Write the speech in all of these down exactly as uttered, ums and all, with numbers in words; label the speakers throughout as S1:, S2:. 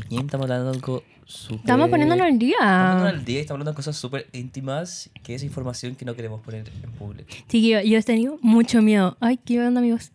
S1: Joaquín, estamos hablando de algo súper...
S2: Estamos poniéndolo al día.
S1: Estamos poniéndolo al día y estamos hablando de cosas súper íntimas, que es información que no queremos poner en público.
S2: Sí, yo, yo he tenido mucho miedo. Ay, qué onda, amigos.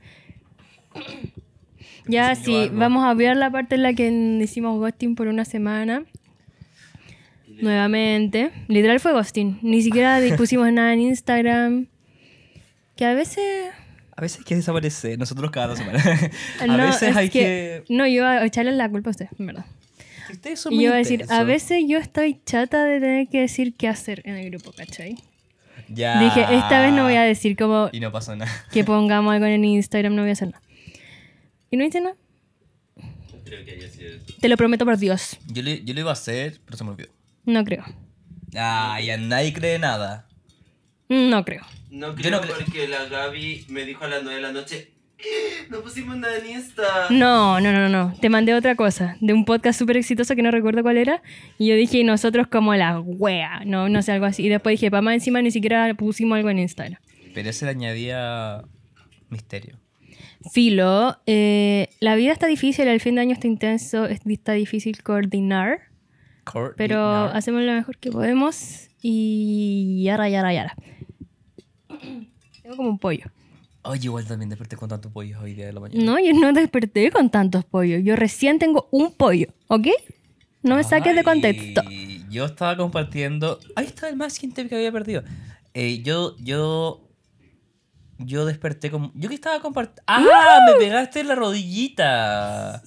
S2: Ya,
S1: Sí, yo
S2: sí,
S1: algo.
S2: vamos a ver la parte en la que hicimos ghosting por una semana. Nuevamente. Literal fue ghosting. Ni siquiera pusimos nada en Instagram. Que a veces...
S1: A veces hay que desaparecer, nosotros cada dos semanas. a
S2: no,
S1: veces
S2: es
S1: hay
S2: que...
S1: que...
S2: No, yo iba a echarle la culpa a ustedes, en verdad.
S1: Ustedes son
S2: Y
S1: muy
S2: yo iba a decir,
S1: intensos.
S2: a veces yo estoy chata de tener que decir qué hacer en el grupo, ¿cachai?
S1: Ya.
S2: Dije, esta vez no voy a decir como
S1: Y no pasó nada.
S2: que pongamos algo en Instagram, no voy a hacer nada. Y no hice nada.
S3: Creo que haya sido eso.
S2: Te lo prometo por Dios.
S1: Yo, le, yo lo iba a hacer, pero se me olvidó.
S2: No creo.
S1: Ah, ya nadie cree nada.
S2: No creo.
S3: No
S1: Yo
S3: creo
S1: no creo-
S3: porque la Gaby me dijo a las nueve de la noche, "Eh, no pusimos nada en Insta".
S2: No, no, no, no. Te mandé otra cosa. De un podcast súper exitoso que no recuerdo cuál era. Y yo dije, nosotros como la wea. No, no sé, algo así. Y después dije, pa' más encima ni siquiera pusimos algo en Instagram.
S1: Pero ese le añadía misterio.
S2: Filo, eh, la vida está difícil, el fin de año está intenso, es- está difícil coordinar.
S1: Courtney
S2: Pero
S1: Nard.
S2: hacemos lo mejor que podemos. Y yara, yara, yara. Tengo como un pollo.
S1: Oye, igual también desperté con tanto pollo hoy día de la mañana.
S2: No, yo no desperté con tantos pollos. Yo recién tengo un pollo, ¿ok? No me saques de
S1: Ay,
S2: contexto.
S1: Yo estaba compartiendo. Ahí está el más gente que había perdido. Eh, yo, yo. Yo desperté con. Yo que estaba compartiendo. ¡Ah! Me pegaste en la rodillita.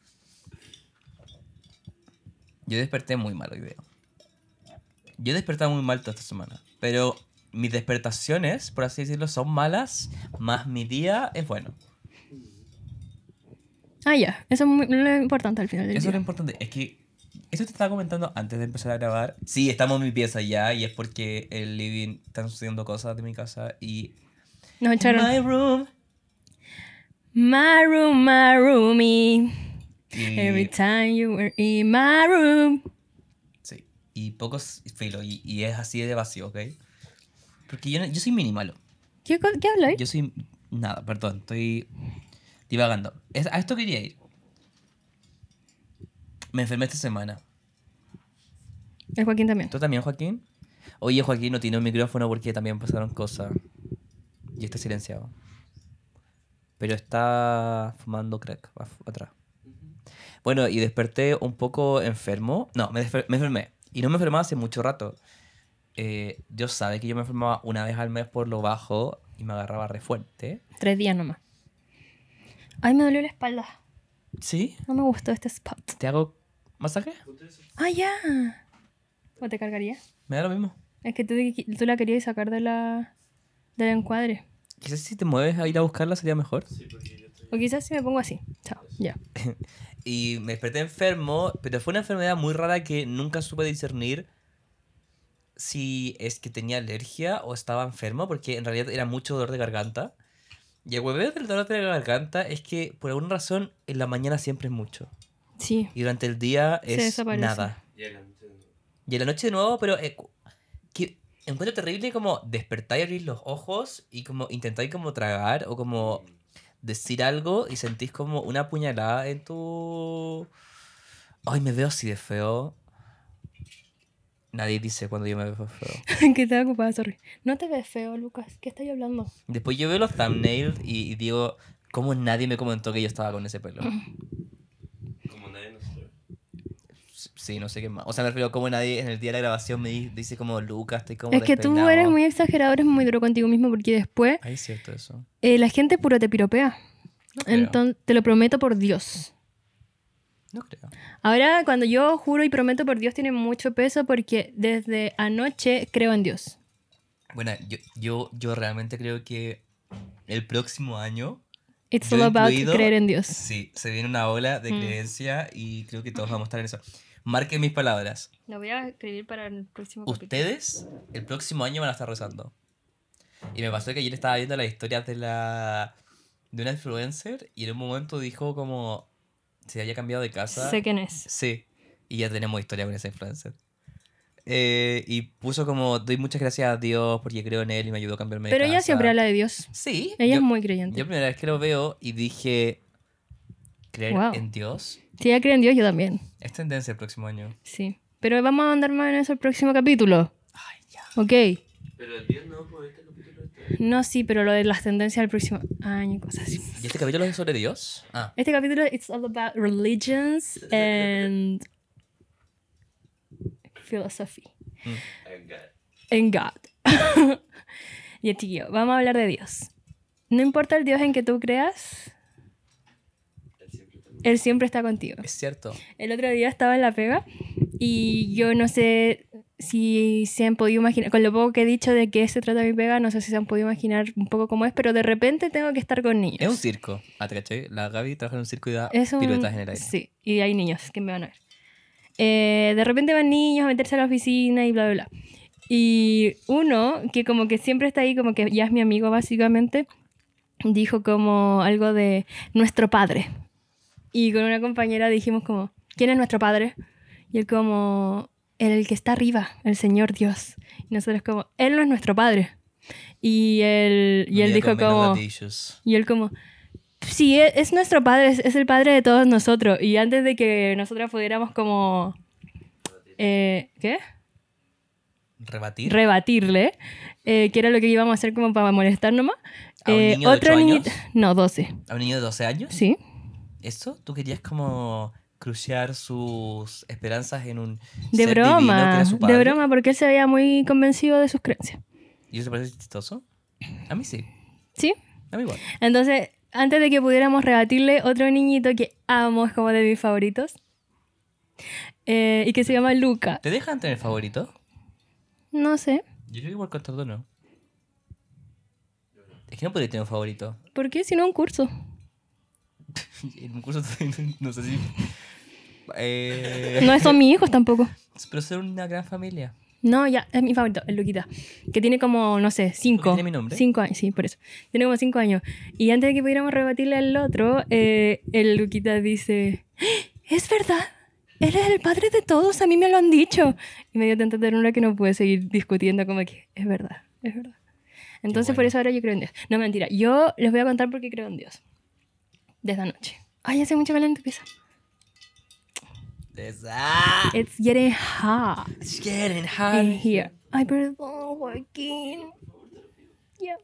S1: Yo desperté muy mal hoy día. Yo he despertado muy mal toda esta semana. Pero mis despertaciones, por así decirlo, son malas. Más mi día es bueno.
S2: Ah, ya. Eso es muy, lo importante al final del
S1: Eso es lo
S2: día.
S1: importante. Es que esto te estaba comentando antes de empezar a grabar. Sí, estamos en mi pieza ya. Y es porque el living están sucediendo cosas de mi casa. Y.
S2: Nos echaron.
S1: My room.
S2: My room, my roomie.
S1: Y,
S2: Every time you were in my room.
S1: sí. Y pocos filo. Y, y es así de vacío, ¿ok? Porque yo, no- yo soy minimalo.
S2: ¿Qué, co- qué habláis?
S1: Yo soy. Nada, perdón. Estoy divagando. Es- a esto quería ir. Me enfermé esta semana.
S2: El Joaquín también.
S1: ¿Tú también, Joaquín? Oye, Joaquín no tiene un micrófono porque también pasaron cosas. Y está silenciado. Pero está fumando crack af- atrás. Bueno, y desperté un poco enfermo. No, me, desfer- me enfermé. Y no me enfermaba hace mucho rato. Eh, Dios sabe que yo me enfermaba una vez al mes por lo bajo y me agarraba re fuerte.
S2: Tres días nomás. Ay, me dolió la espalda.
S1: ¿Sí?
S2: No me gustó este spot.
S1: ¿Te hago masaje?
S2: Ah, ya. ¿O te cargaría?
S1: Me da lo mismo.
S2: Es que tú, tú la querías sacar de la, del encuadre.
S1: Quizás si te mueves a ir a buscarla sería mejor.
S2: O quizás si me pongo así. Chao. Ya.
S1: Y me desperté enfermo, pero fue una enfermedad muy rara que nunca supe discernir si es que tenía alergia o estaba enfermo, porque en realidad era mucho dolor de garganta. Y el hueveo del dolor de garganta es que por alguna razón en la mañana siempre es mucho.
S2: Sí.
S1: Y durante el día
S2: Se
S1: es
S2: desaparece.
S1: nada.
S3: Ya la noche no.
S1: Y en la noche de nuevo, pero eh, cu- que encuentro terrible como despertar y abrir los ojos y como intentar como tragar o como decir algo y sentís como una puñalada en tu... Ay, me veo así de feo. Nadie dice cuando yo me veo feo.
S2: que estaba ocupada, sorry. No te ves feo, Lucas. ¿Qué estoy hablando?
S1: Después yo veo los thumbnails y, y digo, ¿cómo nadie me comentó que yo estaba con ese pelo?
S3: Como nadie nos sabe.
S1: Sí, no sé qué más. O sea, me refiero como nadie en el día de la grabación me di- dice como, Lucas, estoy como
S2: Es que tú
S1: despeinado".
S2: eres muy exagerado, eres muy duro contigo mismo porque después
S1: Ay, es cierto eso.
S2: eh, la gente puro te piropea.
S1: No creo.
S2: Entonces, te lo prometo por Dios.
S1: No creo.
S2: Ahora, cuando yo juro y prometo por Dios, tiene mucho peso porque desde anoche creo en Dios.
S1: Bueno, yo, yo, yo realmente creo que el próximo año,
S2: It's
S1: yo
S2: all about
S1: incluido,
S2: creer en Dios.
S1: sí, se viene una ola de
S2: Mm.
S1: creencia y creo que todos vamos a estar en eso. Marquen mis palabras.
S2: Lo voy a escribir para el próximo
S1: Ustedes el próximo año van a estar rezando. Y me pasó que ayer estaba viendo las historias de la de una influencer y en un momento dijo como se había cambiado de casa.
S2: Sé quién es.
S1: Sí. Y ya tenemos historia con esa influencer. Eh, y puso como, doy muchas gracias a Dios porque creo en él y me ayudó a cambiarme de
S2: Pero ella
S1: casa.
S2: siempre habla de Dios.
S1: Sí.
S2: Ella
S1: yo,
S2: es muy creyente.
S1: Yo primera vez que lo veo y dije, Creer
S2: Wow.
S1: en Dios
S2: Si ella cree en Dios, yo también.
S1: es tendencia el próximo año.
S2: Sí. Pero vamos a andar más en eso el próximo capítulo.
S1: Ay, ya.
S2: Ok.
S3: Pero el Dios no, pues este capítulo está.
S2: No, sí, pero lo de las tendencias del próximo año y cosas así.
S1: ¿Y este capítulo es sobre Dios? Ah.
S2: Este capítulo it's all about religions and philosophy
S3: I got-
S2: and God. Y chiquillo, vamos a hablar de Dios. No importa el Dios en que tú creas,
S3: él siempre está-
S2: Él siempre está contigo.
S1: Es cierto.
S2: El otro día estaba en la pega y yo no sé si se han podido imaginar, con lo poco que he dicho de qué se trata mi pega, no sé si se han podido imaginar un poco cómo es, pero de repente tengo que estar con niños.
S1: Es un circo. Ah, ¿te caché? La Gaby trabaja en un circo y da
S2: Es un-
S1: piruetas en el aire.
S2: Sí, y hay niños que me van a ver. Eh, de repente van niños a meterse a la oficina y bla, bla, bla. Y uno, que como que siempre está ahí, como que ya es mi amigo básicamente, dijo como algo de nuestro padre. Y con una compañera dijimos como, ¿quién es nuestro padre? Y él como, el que está arriba, el Señor Dios. Y nosotros como, él no es nuestro padre. Y él, y él
S1: Mira,
S2: dijo
S1: con menos
S2: como...
S1: gatillos.
S2: Y él como, sí, es, es nuestro padre, es, es el padre de todos nosotros. Y antes de que nosotras pudiéramos como... eh, ¿Qué?
S1: ¿Rebatir?
S2: Rebatirle, eh, que era lo que íbamos a hacer como para molestar nomás.
S1: ¿A un
S2: eh,
S1: niño de
S2: otro
S1: ocho
S2: niñito...
S1: años?
S2: No, doce.
S1: ¿A un niño de doce años?
S2: Sí.
S1: ¿Eso? ¿Tú querías como crucear sus esperanzas en un
S2: De
S1: ser divino que
S2: broma,
S1: era su
S2: de
S1: padre?
S2: broma, porque él se veía muy convencido de sus creencias.
S1: ¿Y eso te parece chistoso? A mí sí.
S2: ¿Sí?
S1: A mí igual.
S2: Entonces, antes de que pudiéramos rebatirle, otro niñito que amo, es como de mis favoritos, eh, y que se llama Luca.
S1: ¿Te dejan tener favorito?
S2: No sé,
S1: Yo creo que igual con todo no. Es que no podría tener un favorito.
S2: ¿por qué? Si no un curso.
S1: En un curso no sé si... Eh...
S2: No son mis hijos tampoco.
S1: Pero ser una gran familia.
S2: No, ya, es mi favorito, el Luquita. Que tiene como, no sé, cinco.
S1: tiene mi nombre.
S2: Cinco años, sí, por eso. Tiene como cinco años. Y antes de que pudiéramos rebatirle al otro, eh, el Luquita dice, ¡Ah! ¡Es verdad! Él es el padre de todos, a mí me lo han dicho. Y me dio tanta ternura que no pude seguir discutiendo como que, es verdad, es verdad. Entonces por
S1: bueno.
S2: eso ahora yo creo en Dios. No, mentira, yo les voy a contar por qué creo en Dios. Desde anoche. Ay, hace mucho calor en tu pieza.
S1: Esa.
S2: It's getting hot.
S1: It's getting
S2: In
S1: hot.
S2: here. Ay, perdón, Joaquín. Ya.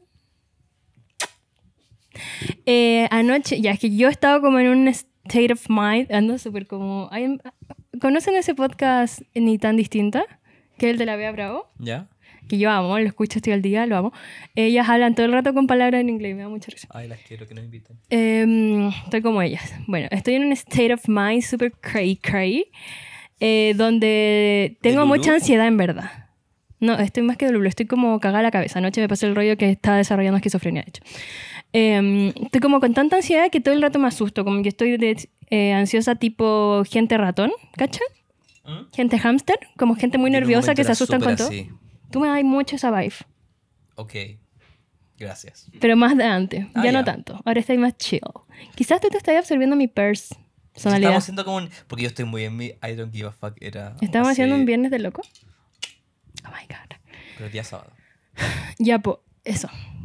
S2: Eh, anoche, ya es que yo he estado como en un state of mind, ando súper como... ay, ¿conocen ese podcast Ni Tan Distinta? Que es el de la Bea Bravo.
S1: ¿Ya?
S2: Que yo amo, lo escucho estoy al día, lo amo. Ellas hablan todo el rato con palabras en inglés, me da mucha risa.
S1: Ay, las quiero que nos inviten.
S2: Em, estoy como ellas. Bueno, estoy en un state of mind super cray cray, eh, donde tengo
S1: Lulú?
S2: mucha ansiedad en verdad. No, estoy más que de Lulu, estoy como cagada la cabeza. Anoche me pasó el rollo que estaba desarrollando esquizofrenia, de hecho. Em, estoy como con tanta ansiedad que todo el rato me asusto, como que estoy de, eh, ansiosa tipo gente ratón, ¿cachai?
S1: ¿Mm?
S2: Gente hámster, como gente muy
S1: Yo en un
S2: nerviosa
S1: momento
S2: que se
S1: era
S2: asustan con
S1: súper
S2: todo.
S1: así.
S2: Tú me das mucho esa vibe,
S1: Ok. Gracias.
S2: pero más de antes,
S1: Ah,
S2: ya no
S1: ya.
S2: tanto. Ahora estoy más chill. Quizás tú te estás absorbiendo mi personalidad.
S1: Estamos haciendo como un... Porque yo estoy muy en mi I don't give a fuck. Era
S2: ¿Estamos
S1: hace-
S2: haciendo un viernes de loco? Oh my god.
S1: Pero el día sábado.
S2: Ya, pues, eso.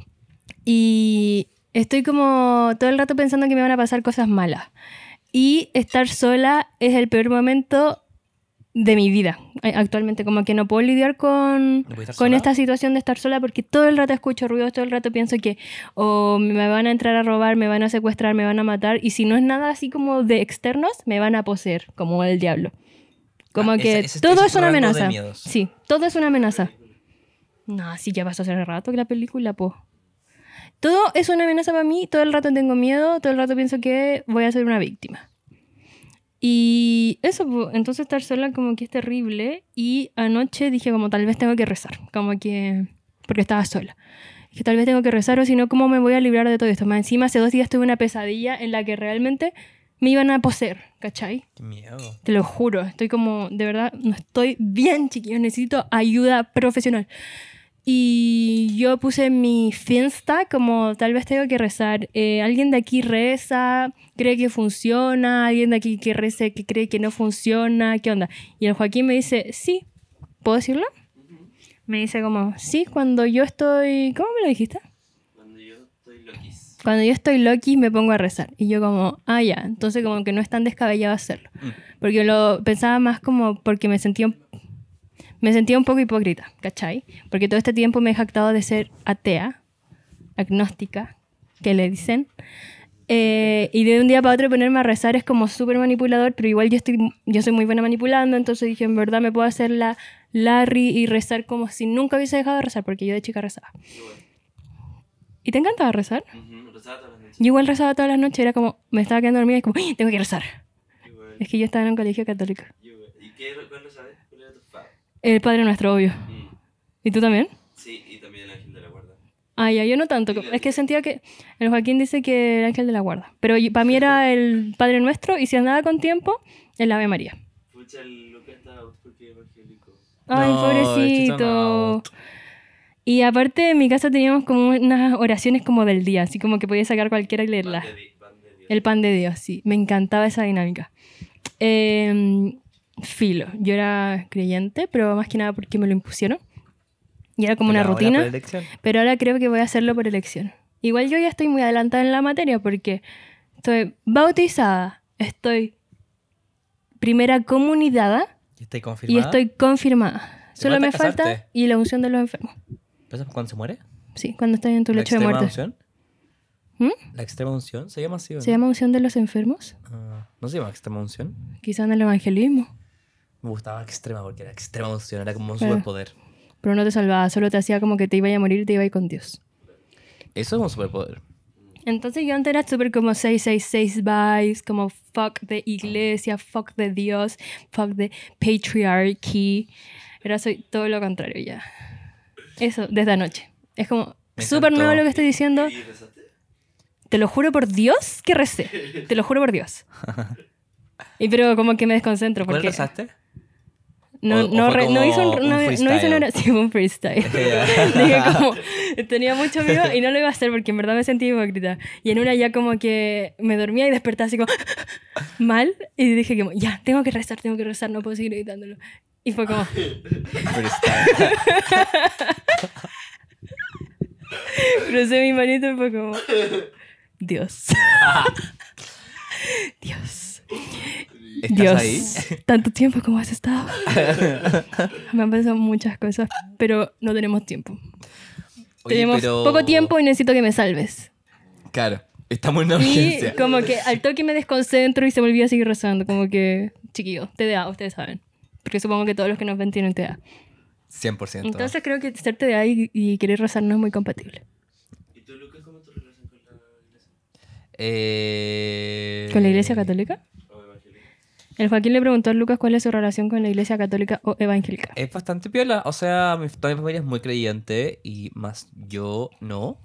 S2: Y estoy como todo el rato pensando que me van a pasar cosas malas. Y estar sola es el peor momento de mi vida eh, actualmente. Como que no puedo lidiar con,
S1: ¿No puedes estar
S2: con
S1: sola?
S2: esta situación de estar sola porque todo el rato escucho ruidos, todo el rato pienso que o me van a entrar a robar, me van a secuestrar, me van a matar. Y si no es nada así como de externos, me van a poseer, como el diablo. Como
S1: Ah,
S2: que
S1: ese- ese-
S2: todo
S1: ese
S2: es una
S1: rango de
S2: amenaza.
S1: miedos.
S2: Sí, todo es una amenaza. No, sí, ya pasó hace rato que la película, po. Todo es una amenaza para mí, todo el rato tengo miedo, todo el rato pienso que voy a ser una víctima. Y eso, po, entonces estar sola como que es terrible. Y anoche dije como tal vez tengo que rezar, como que... porque estaba sola. Que tal vez tengo que rezar o si no, ¿cómo me voy a librar de todo esto? Más encima, hace dos días tuve una pesadilla en la que realmente me iban a poseer, ¿cachai?
S1: Qué miedo.
S2: Te lo juro, estoy como, de verdad, no estoy bien, chiquillos, necesito ayuda profesional. Y yo puse en mi Finsta como tal vez tengo que rezar. Eh, alguien de aquí reza, cree que funciona, alguien de aquí que reza que cree que no funciona, ¿qué onda? Y el Joaquín me dice, sí, ¿puedo decirlo? Me dice como, sí, cuando yo estoy, ¿cómo me lo dijiste?
S3: Cuando yo estoy loquis.
S2: Cuando yo estoy loqui me pongo a rezar. Y yo como, ah, ya. Entonces como que no es tan descabellado hacerlo.
S1: Mm.
S2: Porque lo pensaba más como porque me sentía, un- me sentía un poco hipócrita, ¿cachai? Porque todo este tiempo me he jactado de ser atea, agnóstica, que le dicen. Eh, y de un día para otro ponerme a rezar es como súper manipulador, pero igual yo, estoy, yo soy muy buena manipulando, entonces dije, en verdad me puedo hacer la Larry y rezar como si nunca hubiese dejado de rezar, porque yo de chica rezaba.
S3: Igual.
S2: ¿Y te encantaba rezar?
S3: Ujú, rezaba todas las noches.
S2: Yo igual rezaba todas las noches, era como, me estaba quedando dormida y como, ¡ay! Tengo que rezar.
S3: Igual.
S2: Es que yo estaba en un colegio católico.
S3: Igual. ¿Y qué, cuál lo sabes? ¿Cuál era tu fab?
S2: El Padre Nuestro, obvio.
S3: Mm.
S2: ¿Y tú también?
S3: Sí, y también el ángel de la guarda.
S2: Ah, ya, yo no tanto. Es que sentía que el Joaquín dice que el ángel de la guarda. Pero para mí era el Padre Nuestro y si andaba con tiempo, el Ave María.
S3: Pucha, el Lucas está out porque es evangélico.
S2: Ay,
S1: No, este
S2: pobrecito.
S1: está out.
S2: Y aparte en mi casa teníamos como unas oraciones como del día, así como que podía sacar cualquiera y leerla.
S3: Pan de, di- pan de Dios.
S2: El pan de Dios, sí. Me encantaba esa dinámica. Eh, filo. Yo era creyente, pero más que nada porque me lo impusieron. Y era como
S1: Pero
S2: una
S1: ahora
S2: rutina.
S1: por elección.
S2: Pero ahora creo que voy a hacerlo por elección. Igual yo ya estoy muy adelantada en la materia porque estoy bautizada, estoy primera comunidada
S1: ¿Y está
S2: y
S1: confirmada?
S2: estoy confirmada.
S1: ¿Te
S2: Solo
S1: falta
S2: me falta
S1: casarte?
S2: y la unción de los enfermos.
S1: ¿Pero eso cuando se muere?
S2: Sí, cuando estoy en tu
S1: ¿La
S2: lecho de
S1: extrema
S2: muerte.
S1: unción?
S2: ¿Mm?
S1: ¿La extrema unción? ¿Se llama así o no?
S2: ¿Se llama unción de los enfermos?
S1: Ah, ¿no se llama extrema unción?
S2: Quizá en el evangelismo.
S1: Me gustaba extrema porque era extrema unción, era como un
S2: Claro.
S1: superpoder.
S2: Pero no te salvaba, solo te hacía como que te iba a morir y te iba a ir con Dios.
S1: Eso es un superpoder.
S2: Entonces yo antes era súper como seiscientos sesenta y seis vibes, como fuck de iglesia, fuck de Dios, fuck de patriarchy. Ahora soy todo lo contrario ya. Eso, desde anoche. Es como
S1: Me
S2: súper
S1: encantó.
S2: nuevo lo que estoy diciendo.
S3: ¿Y rezaste?
S2: Te lo juro por Dios que recé. Te lo juro por Dios. Y pero como que me desconcentro
S1: ¿Cuál
S2: porque...
S1: rezaste?
S2: No,
S1: ¿O- o
S2: no,
S1: fue
S2: re- no
S1: como
S2: hice un,
S1: un
S2: no, no hice
S1: freestyle?
S2: una oración, un freestyle. Dije como, tenía mucho miedo y no lo iba a hacer porque en verdad me sentía hipócrita. Y en una ya como que me dormía y despertaba así como mal y dije como, ya, tengo que rezar, tengo que rezar, no puedo seguir evitándolo. Y fue como,
S1: Freestyle.
S2: crucé mi manito y fue como, Dios. Dios.
S1: ¿Estás
S2: Dios.
S1: ahí?
S2: Tanto tiempo como has estado. Me han pasado muchas cosas, pero no tenemos tiempo.
S1: Oye,
S2: Tenemos
S1: pero-
S2: poco tiempo y necesito que me salves.
S1: Claro, estamos en una
S2: Y
S1: urgencia.
S2: como que al toque me desconcentro y se me olvida seguir rezando. Como que, chiquillo, T D A, ustedes saben. Porque supongo que todos los que nos ven tienen T D A.
S1: cien por ciento.
S2: Entonces creo que ser T D A y, y querer rezar no es muy compatible.
S3: ¿Y tú, Lucas, cómo tu relación con la iglesia?
S1: Eh...
S2: ¿Con la iglesia católica?
S3: ¿O evangélica?
S2: El Joaquín le preguntó a Lucas cuál es su relación con la iglesia católica o evangélica.
S1: Es bastante piola. O sea, mi, toda mi familia es muy creyente y más yo no.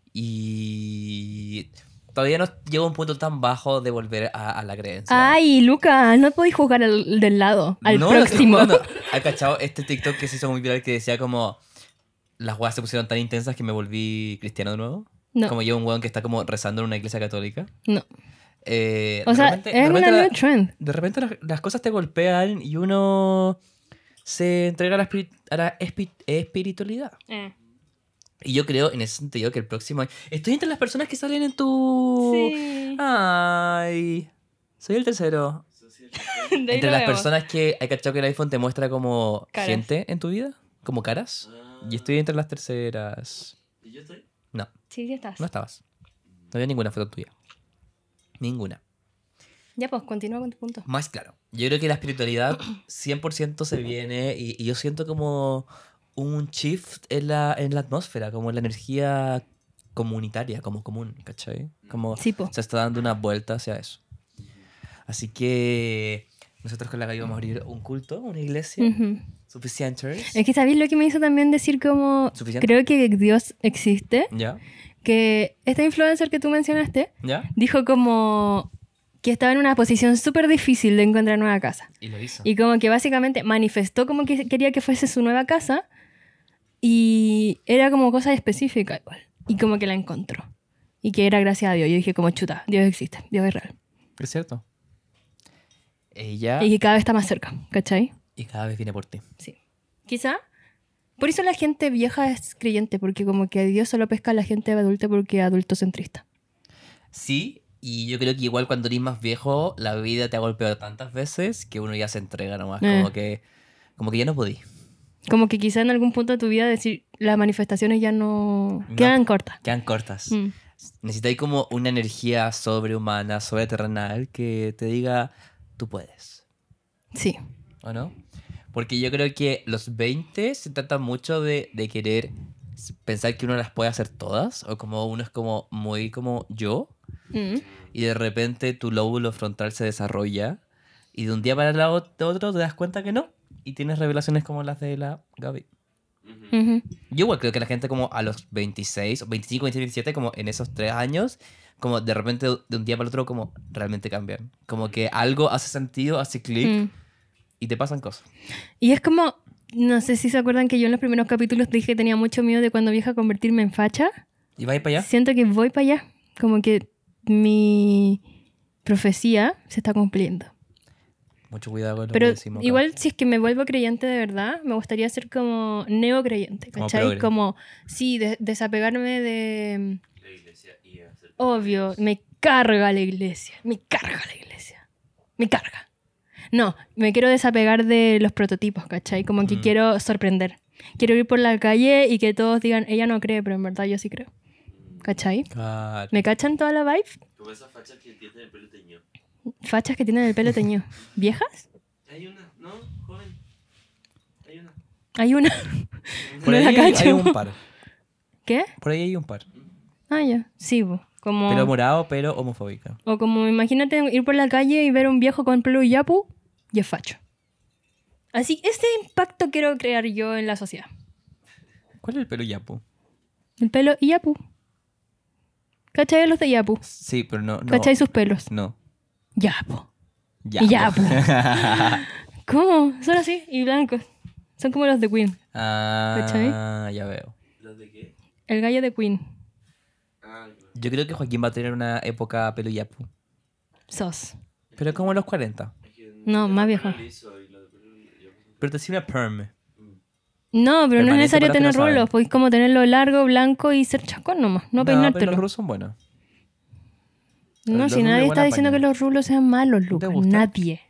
S1: Y todavía no llego a un punto tan bajo de volver a, a la creencia.
S2: Ay, Lucas, no podéis jugar al del lado, al
S1: No, lo estoy
S2: próximo.
S1: jugando. ¿Has cachado este TikTok que se hizo muy viral que decía como las weas se pusieron tan intensas que me volví cristiano de nuevo?
S2: No,
S1: Como yo un weón que está como rezando en una iglesia católica.
S2: no.
S1: Eh,
S2: O
S1: de
S2: sea,
S1: repente- de
S2: es
S1: repente
S2: una
S1: la-
S2: new trend.
S1: De repente las, las cosas te golpean y uno se entrega a la, espiri- a la espi- espiritualidad.
S2: Eh.
S1: Y yo creo en ese sentido que el próximo año... Estoy entre las personas que salen en tu...
S2: Sí.
S1: Ay, soy el tercero.
S3: Social.
S2: De ahí
S1: Entre
S2: lo
S1: las
S2: vemos.
S1: personas que hay cachado que el iPhone te muestra como
S2: Caras.
S1: gente en tu vida, como caras.
S3: Ah.
S1: Y estoy entre las terceras.
S3: ¿Y yo estoy?
S1: No,
S2: Sí, sí estás.
S1: no estabas. No había ninguna foto tuya. Ninguna.
S2: Ya, pues, continúa con tu punto.
S1: Más claro. Yo creo que la espiritualidad cien por ciento se viene y, y yo siento como un shift en la, en la atmósfera, como en la energía comunitaria, como común, ¿cachai? Como
S2: Sí, po.
S1: se está dando una vuelta hacia eso. Así que nosotros con la Gaby vamos a abrir un culto, una iglesia,
S2: Ujú.
S1: suficiente.
S2: Es que, ¿sabéis lo que me hizo también decir como...
S1: ¿Suficiente?
S2: Creo que Dios existe.
S1: ¿Ya?
S2: Que esta influencer que tú mencionaste
S1: ¿Ya?
S2: dijo como que estaba en una posición súper difícil de encontrar nueva casa.
S1: Y lo hizo.
S2: Y como que básicamente manifestó como que quería que fuese su nueva casa y era como cosa específica igual. Y como que la encontró. Y que era gracias a Dios. Yo dije como chuta, Dios existe, Dios es real.
S1: Es cierto. Ella
S2: Y que cada vez está más cerca, ¿cachai?
S1: y cada vez viene por ti.
S2: Sí. Quizá. Por eso la gente vieja es creyente, porque como que Dios solo pesca a la gente adulta porque es adultocentrista.
S1: Sí, y yo creo que igual cuando eres más viejo, la vida te ha golpeado tantas veces que uno ya se entrega nomás,
S2: Eh.
S1: como que como que ya no podí.
S2: Como que quizá en algún punto de tu vida decir las manifestaciones ya no...
S1: No.
S2: quedan cortas.
S1: Quedan cortas.
S2: Mm.
S1: Necesitáis como una energía sobrehumana, sobreterrenal que te diga, tú puedes,
S2: Sí.
S1: ¿o no? Porque yo creo que los veinte se trata mucho de, de querer s- pensar que uno las puede hacer todas, o como uno es como muy como yo,
S2: Mm.
S1: y de repente tu lóbulo frontal se desarrolla, y de un día para el lado de otro te das cuenta que no, y tienes revelaciones como las de la Gaby.
S3: Ujú.
S2: Ujú.
S1: Yo igual creo que la gente como a los veintiséis, o veinticinco, veintiséis, veintisiete, como en esos tres años, como de repente de un día para el otro como realmente cambian. Como que algo hace sentido, hace clic
S2: Mm.
S1: y te pasan cosas.
S2: Y es como, no sé si se acuerdan que yo en los primeros capítulos dije que tenía mucho miedo de cuando vieja convertirme en facha.
S1: ¿Y vas para allá?
S2: Siento que voy para allá. Como que mi profecía se está cumpliendo.
S1: Mucho cuidado con lo
S2: Pero
S1: que decimos acá.
S2: igual si es que me vuelvo creyente de verdad, me gustaría ser como neocreyente,
S1: Como
S2: ¿cachai?
S1: progre.
S2: Como, sí, de- desapegarme de...
S3: La iglesia y hacer
S2: Obvio, me carga la iglesia, me carga la iglesia, me carga. No, me quiero desapegar de los prototipos, ¿cachai? Como que
S1: Mm.
S2: quiero sorprender. Quiero ir por la calle y que todos digan, ella no cree, pero en verdad yo sí creo. ¿Cachai?
S1: Claro.
S2: ¿Me cachan toda la vibe?
S3: como esas fachas que tienen el pelo teñido.
S2: Fachas que tienen el pelo teñido. ¿Viejas?
S3: Hay una, ¿no? Joven. Hay una.
S2: Hay una.
S1: Por
S2: No
S1: ahí
S2: la
S1: hay,
S2: cacho.
S1: hay un par.
S2: ¿Qué?
S1: Por ahí hay un par.
S2: Ah, ya. Sí, bo. Como...
S1: Pero morado, pero homofóbica.
S2: O como imagínate ir por la calle y ver a un viejo con pelo yapu y es facho. Así, ese impacto quiero crear yo en la sociedad.
S1: ¿Cuál es el pelo yapu?
S2: El pelo yapu. ¿Cachai los de yapu?
S1: Sí, pero no. no
S2: ¿Cachai sus pelos?
S1: No.
S2: Yapu.
S1: Yapu.
S2: Y yapu. ¿Cómo? Son así y blancos. Son como los de Queen.
S1: Ah, ya veo.
S3: ¿Los de qué?
S2: El gallo de Queen.
S3: Ah, claro.
S1: Yo creo que Joaquín va a tener una época pelo yapu.
S2: Sos.
S1: Pero como en los cuarenta.
S3: Es que
S2: No,
S3: yo
S2: más
S3: lo
S2: viejo.
S3: pelo liso y lo de pelo- yo-
S1: Pero te sirve perm.
S2: No, pero no es
S1: Permanente
S2: necesario
S1: para los que
S2: tener
S1: no saben.
S2: rulos. Podéis como tenerlo largo, blanco y ser chacón nomás. No,
S1: pero los
S2: peinártelo.
S1: rulos son buenos.
S2: No,
S1: Los
S2: si
S1: rulos
S2: nadie
S1: igual
S2: está diciendo que
S1: apañan.
S2: los rulos sean malos,
S1: ¿No te
S2: Lucas.
S1: gusta?
S2: Nadie.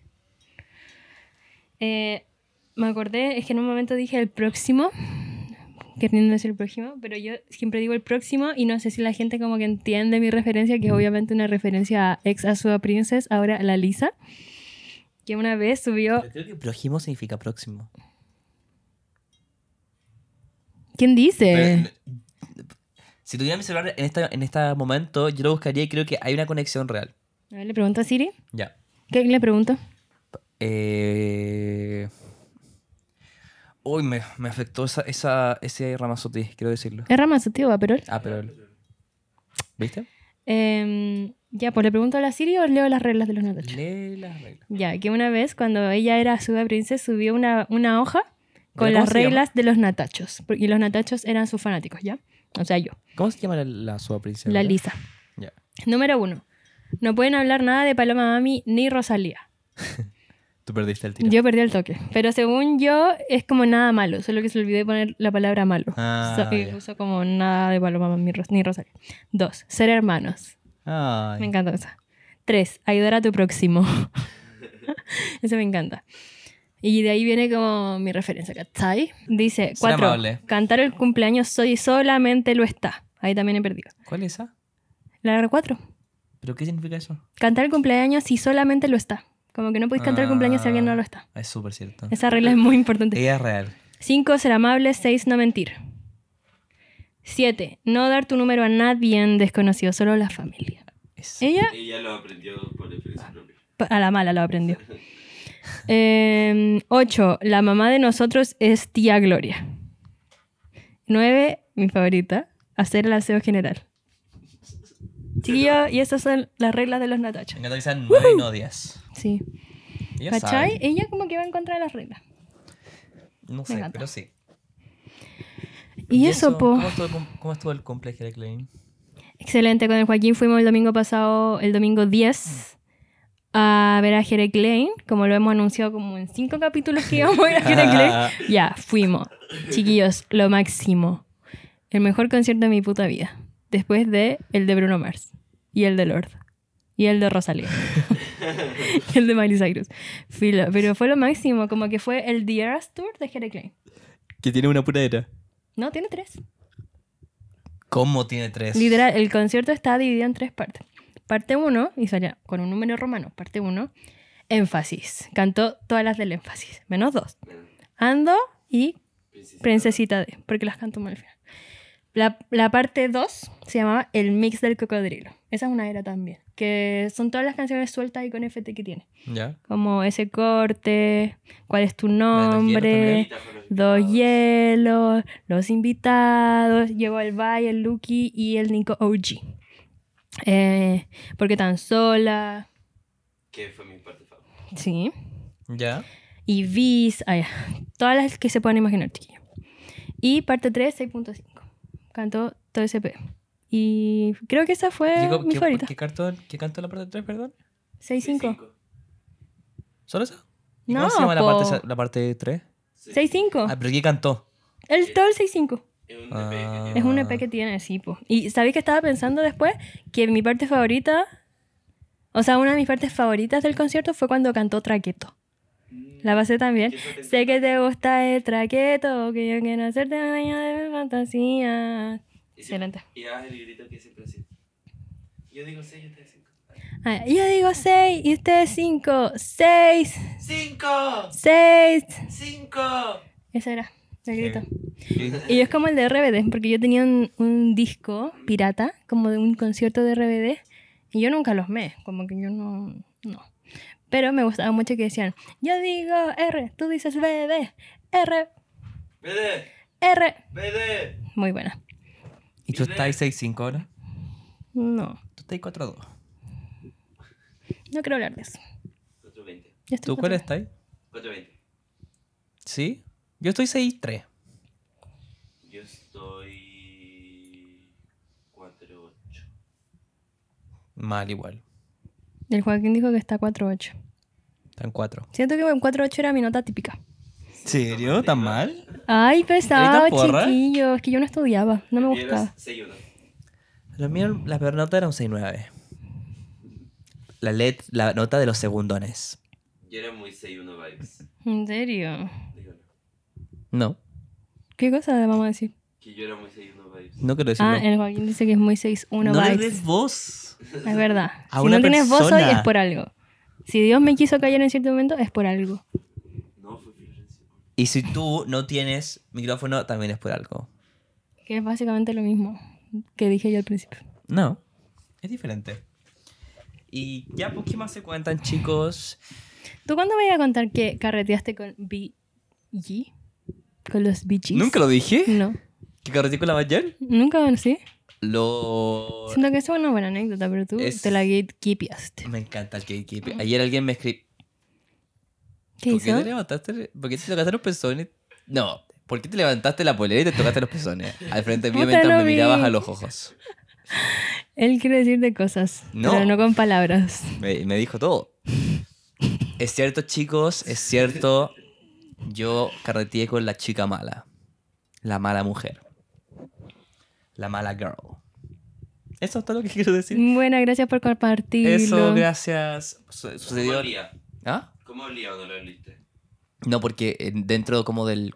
S2: Eh, me acordé, es que en un momento dije el próximo, queriendo decir el próximo, pero yo siempre digo el próximo y no sé si la gente como que entiende mi referencia, que es obviamente una referencia a ex Azúa Princess, ahora la Lisa, que una vez subió...
S1: Pero creo que prójimo significa próximo.
S2: ¿Quién dice?
S1: Pero, si tuviera mi celular en este, en este momento, yo lo buscaría y creo que hay una conexión real.
S2: A ver, le pregunto a Siri.
S1: Ya.
S2: ¿Qué le pregunto?
S1: Eh... Uy, me, me afectó esa, esa, ese Ramazotti, quiero decirlo.
S2: Es Ramazo, tío, Aperol.
S1: Ah, pero... ¿Viste?
S2: Eh, ya, pues le pregunto a la Siri o leo las reglas de los natachos.
S1: Lee las reglas.
S2: Ya, que una vez cuando ella era Azúa Princess subió una, una hoja con
S1: ¿Pero cómo
S2: las
S1: se llama?
S2: reglas de los natachos. Y los natachos eran sus fanáticos, ¿ya? O sea, yo,
S1: ¿Cómo se llama la, la suba princesa?
S2: la Lisa.
S1: Ya.
S2: Número uno. No pueden hablar nada de Paloma Mami ni Rosalía.
S1: Tú perdiste el tiro.
S2: Yo perdí el toque. Pero según yo, es como nada malo. Solo que se olvidó de poner la palabra malo.
S1: Ah,
S2: So- y
S1: ya.
S2: puso como nada de Paloma Mami Ros- ni Rosalía. Dos. Ser hermanos.
S1: Ay.
S2: Me encanta esa. Tres. Ayudar a tu próximo. Eso me encanta. Y de ahí viene como mi referencia, ¿cachai? Dice,
S1: Ser
S2: cuatro.
S1: amable.
S2: Cantar el cumpleaños soy solamente lo está. Ahí también he perdido.
S1: ¿Cuál es esa?
S2: La cuatro.
S1: ¿Pero qué significa eso?
S2: Cantar el cumpleaños si solamente lo está. Como que no podéis cantar el cumpleaños si alguien no lo está.
S1: Es súper cierto.
S2: Esa regla es muy importante.
S1: Ella es real.
S2: Cinco, ser amable. Seis, no mentir. Siete, no dar tu número a nadie desconocido, solo a la familia.
S1: Es-
S2: Ella
S3: Ella lo aprendió por experiencia propia.
S2: a la mala lo aprendió. Eh, ocho, la mamá de nosotros es tía Gloria. Nueve, mi favorita, hacer el aseo general. Chiquillo, y esas son las reglas de los
S1: Me
S2: natachos.
S1: encanta que sean nueve y no diez.
S2: Sí.
S1: Ella
S2: ¿Cachai?
S1: sabe.
S2: Ella como que va en contra de las reglas.
S1: No sé,
S2: encanta.
S1: pero sí.
S2: Y, eso, po.
S1: ¿Cómo estuvo, el cum- cómo estuvo el cumple de Klein?
S2: Excelente, con el Joaquín fuimos el domingo pasado, el domingo diez, a ver a Jere Klein, como lo hemos anunciado como en cinco capítulos que íbamos a ver a Jere Klein. Ya, fuimos. Chiquillos, lo máximo. El mejor concierto de mi puta vida. Después de el de Bruno Mars. y el de Lord. Y el de Rosalía. Y el de Miley Cyrus. Filo, pero fue lo máximo, como que fue el The Eras Tour de Jere Klein.
S1: Que tiene una pura era.
S2: No, tiene tres.
S1: ¿Cómo tiene tres?
S2: Literal, el concierto está dividido en tres partes. Parte uno, y salía con un número romano. Parte uno, énfasis. Cantó todas las del énfasis, menos dos. Ando y Princesita D, porque las cantó mal al final. La, la parte dos se llamaba El Mix del Cocodrilo. Esa es una era también. Que son todas las canciones sueltas y con F T que tiene.
S1: Ya.
S2: Como Ese Corte, ¿Cuál es tu
S1: La de los hielos
S2: nombre?
S1: también.
S2: Dos hielos, Los invitados, llegó el Vai, el Lucky y el Nico O G. Eh, porque tan sola,
S3: Que fue mi parte favorita.
S2: sí.
S1: Ya.
S2: Y Vis, ah, ya. Todas las que se puedan imaginar, chiquillos. Y parte tres, seis punto cinco. Cantó todo ese P. Y creo que esa fue
S1: Digo,
S2: mi
S1: ¿qué,
S2: favorita.
S1: ¿qué, cantó, ¿Qué cantó la parte tres, perdón?
S2: seis cinco.
S1: ¿Solo esa? ¿Y
S2: No,
S1: ¿Cómo se llama la
S2: po.
S1: parte, esa- la parte tres?
S2: seis cinco.
S1: Ah, pero ¿qué cantó?
S2: El, todo el seis cinco.
S3: Es un
S1: Ah.
S3: E P que tiene.
S2: Es un E P que tiene, sí, po. Y ¿sabéis que estaba pensando después? Que mi parte favorita, o sea, una de mis partes favoritas del concierto fue cuando cantó Traqueto. La pasé también.
S3: ¿Qué eso te
S2: Sé que te gusta el traqueto, que yo quiero hacerte daño de mi fantasía.
S3: Y
S2: Excelente.
S3: siempre- Y hagas el grito que siempre así. Yo digo seis, yo te digo cinco.
S2: Ah, yo digo seis y ustedes cinco. Seis,
S3: ¡Cinco!
S2: seis.
S3: ¡Cinco!
S2: Ese era el grito.
S1: Sí.
S2: Y es como el de R B D, porque yo tenía un, un disco pirata, como de un concierto de R B D, y yo nunca los me, como que yo no, no. Pero me gustaba mucho que decían, yo digo R, tú dices B D, R,
S3: ¡B D!
S2: R.
S3: ¡B D!
S2: Muy buena.
S1: ¿Y tú estás seis cinco ahora?
S2: No,
S1: Tú estás cuatro dos.
S2: no quiero hablar de eso.
S3: cuatro veinte.
S2: Ya estoy
S1: ¿Tú cuál
S2: fatal.
S1: estás?
S3: cuatro veinte.
S1: ¿Sí? Yo estoy seis tres.
S3: Yo estoy. cuatro ocho.
S1: Mal igual.
S2: El Joaquín dijo que está cuatro ocho.
S1: Están cuatro.
S2: Siento que en cuatro ocho era mi nota típica.
S1: ¿Serio? ¿Tan mal?
S2: Ay, pesado,
S1: ¿Ahorita porra?
S2: chiquillo. Es que yo no estudiaba, no me
S3: El mío era
S2: gustaba.
S3: seis uno.
S1: Lo mío, la peor nota era un seis nueve. La, let, la nota de los segundones.
S3: Yo era muy seis uno vibes.
S2: ¿En serio?
S3: Dígalo.
S1: No,
S2: ¿Qué cosa vamos a decir?
S3: Que yo era muy seis uno vibes.
S1: no quiero decirlo.
S2: Ah, el Joaquín dice que es muy seis uno
S1: no le
S2: vibes.
S1: des voz.
S2: Es verdad.
S1: A
S2: Si
S1: una
S2: no tienes voz hoy
S1: persona.
S2: es por algo. Si Dios me quiso callar en cierto momento es por algo.
S3: No, fue Florencia.
S1: Y si tú no tienes micrófono, también es por algo.
S2: Que es básicamente lo mismo que dije yo al principio.
S1: No, es diferente. Y ya, pues, ¿qué más se cuentan, chicos?
S2: ¿Tú cuándo me ibas a contar que carreteaste con B G? ¿Con los B Gs?
S1: ¿Nunca lo dije?
S2: No.
S1: ¿Que carreté con la Mayer?
S2: Nunca, ¿sí?
S1: Lo...
S2: Siento que eso es una buena anécdota, pero tú
S1: Es-
S2: te la gatekeepiaste.
S1: Me encanta el gatekeeping. Ayer alguien me escribió...
S2: ¿Qué
S1: ¿Por qué
S2: hizo?
S1: te levantaste? ¿Por qué te tocaste los pezones? No, ¿por qué te levantaste la polera y te tocaste los pezones? Al frente mío
S2: Puta,
S1: mientras
S2: no
S1: me
S2: vi.
S1: mirabas a los ojos.
S2: Él quiere decirte cosas,
S1: No.
S2: pero no con palabras.
S1: Me, me dijo todo. Es cierto, chicos, es cierto. Yo carreteé con la chica mala. La mala mujer. La mala girl. Eso es todo lo que quiero decir.
S2: Buena, gracias por compartirlo.
S1: Eso, gracias. Su-
S3: ¿Cómo
S1: Sucedió.
S3: olía?
S1: ¿Ah?
S3: ¿Cómo olía o no lo oliste?
S1: No, porque eh, dentro como del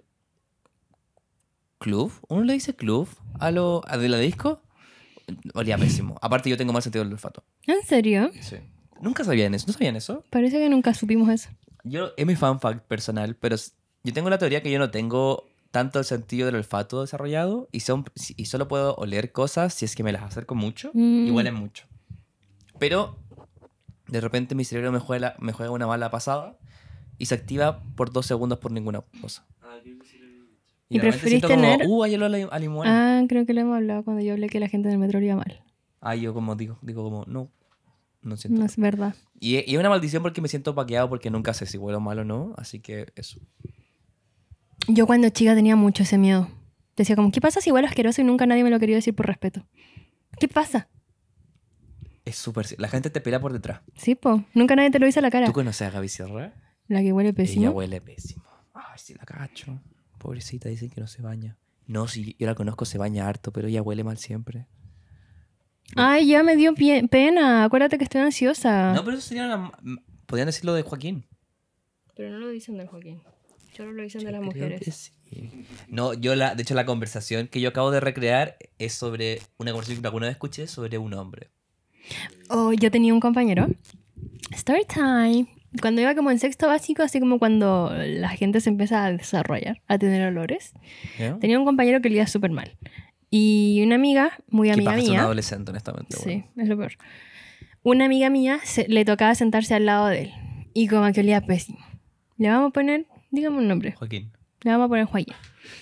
S1: club, ¿uno le dice club a lo a de la disco? Olía pésimo. Aparte yo tengo mal sentido del olfato.
S2: ¿En serio?
S1: Sí. Nunca sabían eso. ¿No sabían eso?
S2: Parece que nunca supimos eso.
S1: Yo, es mi fan fact personal, pero s- yo tengo la teoría que yo no tengo tanto el sentido del olfato desarrollado y, son, si- y solo puedo oler cosas si es que me las acerco mucho
S2: Mm.
S1: y huelen mucho. Pero de repente mi cerebro me juega, me juega una mala pasada y se activa por dos segundos por ninguna cosa.
S3: Ah, creo que sí lo había dicho.
S2: ¿Y
S1: de repente
S2: preferís
S1: siento como,
S2: tener-
S1: uh, hay olor a li- a limón.
S2: Ah, creo que lo hemos hablado cuando yo hablé que la gente del metro olía mal.
S1: Ah, yo como digo, digo como, no, no siento.
S2: No es verdad.
S1: Y, y es una maldición porque me siento paqueado porque nunca sé si huelo mal o no, así que eso.
S2: Yo cuando chica tenía mucho ese miedo. Decía como, ¿qué pasa si huelo asqueroso y nunca nadie me lo quería decir por respeto? ¿Qué pasa?
S1: Es súper... La gente te pela por detrás.
S2: Sí, po. Nunca nadie te lo dice a la cara.
S1: ¿Tú conoces a Gaby Sierra?
S2: La que huele pésimo.
S1: Ella huele pésimo. Ay, sí la cacho. Pobrecita, dicen que no se baña. No, sí, yo la conozco, se baña harto, pero ella huele mal siempre.
S2: Ay, ya me dio pie- pena. Acuérdate que estoy ansiosa.
S1: No, pero eso sería una... Podrían decirlo de Joaquín.
S2: Pero no lo dicen del Joaquín. Solo lo dicen de las
S1: Creo
S2: mujeres.
S1: que sí. No, yo la... De hecho, la conversación que yo acabo de recrear es sobre... Una conversación que alguna vez escuché sobre un hombre.
S2: Oh, yo tenía un compañero. Story time. Cuando iba como en sexto básico, así como cuando la gente se empieza a desarrollar, a tener olores.
S1: ¿Ya?
S2: Tenía un compañero que olía súper mal. Y una amiga, muy
S1: Qué
S2: amiga
S1: paja ser un
S2: mía.
S1: adolescente, honestamente.
S2: Sí,
S1: bueno.
S2: es lo peor. Una amiga mía se- le tocaba sentarse al lado de él. Y como que olía pésimo. Le vamos a poner, dígame un nombre.
S1: Joaquín.
S2: Le vamos a poner Joaquín.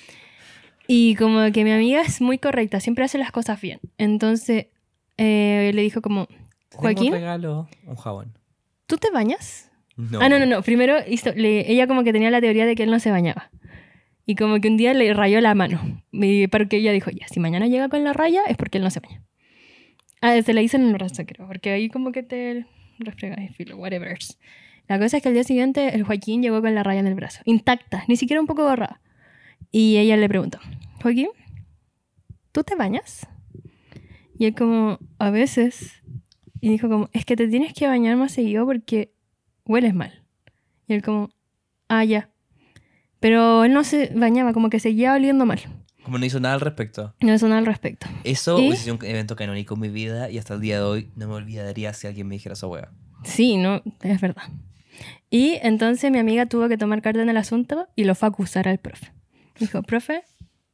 S2: Y como que mi amiga es muy correcta, siempre hace las cosas bien. Entonces eh, le dijo como,
S1: Te tengo
S2: Joaquín,
S1: un regalo, un jabón.
S2: ¿tú te bañas?
S1: No.
S2: Ah, no, no, no. Primero hizo- le- ella como que tenía la teoría de que él no se bañaba. Y como que un día le rayó la mano. Y porque ella dijo, ya, si mañana llega con la raya es porque él no se baña. Ah, se la hizo en el brazo, creo. Porque ahí como que te refregas y filo, whatever. La cosa es que al día siguiente el Joaquín llegó con la raya en el brazo. Intacta, ni siquiera un poco borrada. Y ella le preguntó, Joaquín, ¿tú te bañas? Y él como, a veces. Y dijo como, es que te tienes que bañar más seguido porque hueles mal. Y él como, ah, ya. Pero él no se bañaba, como que seguía oliendo mal.
S1: Como no hizo nada al respecto.
S2: No hizo nada al respecto.
S1: Eso
S2: ¿Y?
S1: hubiese sido un evento canónico en mi vida y hasta el día de hoy no me olvidaría si alguien me dijera esa wea.
S2: Sí, no, es verdad. Y entonces mi amiga tuvo que tomar carta en el asunto y lo fue a acusar al profe. Dijo, profe,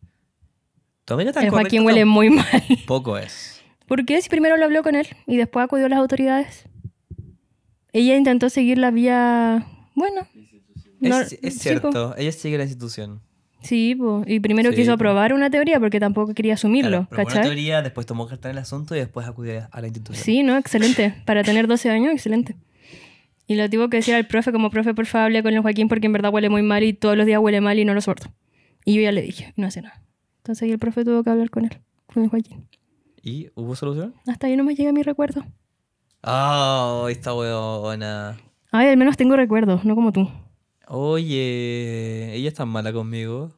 S1: Tu amiga tan
S2: el
S1: correcta
S2: Joaquín huele muy mal.
S1: tampoco es.
S2: ¿Por qué? Si primero lo habló con él y después acudió a las autoridades. Ella intentó seguir la vía... Bueno. no-
S1: es, es
S2: sí, po.
S1: cierto, ella sigue la institución.
S2: Sí, po. Y primero
S1: Sí,
S2: quiso
S1: po.
S2: probar una teoría porque tampoco quería asumirlo,
S1: Claro, probó una
S2: ¿cachai?
S1: teoría, después tomó carta en el asunto y después acudió a la institución.
S2: Sí, no, excelente. Para tener doce años, excelente. Y lo tuvo que decir al profe como, profe, por favor, hable con el Joaquín porque en verdad huele muy mal y todos los días huele mal y no lo soporto. Y yo ya le dije, y no hace nada. Entonces ahí el profe tuvo que hablar con él, con el Joaquín.
S1: ¿Y hubo solución?
S2: Hasta ahí no me llega mi recuerdo.
S1: Ah, esta weona.
S2: Ay, al menos tengo recuerdos, no como tú.
S1: Oye, ella es tan mala conmigo.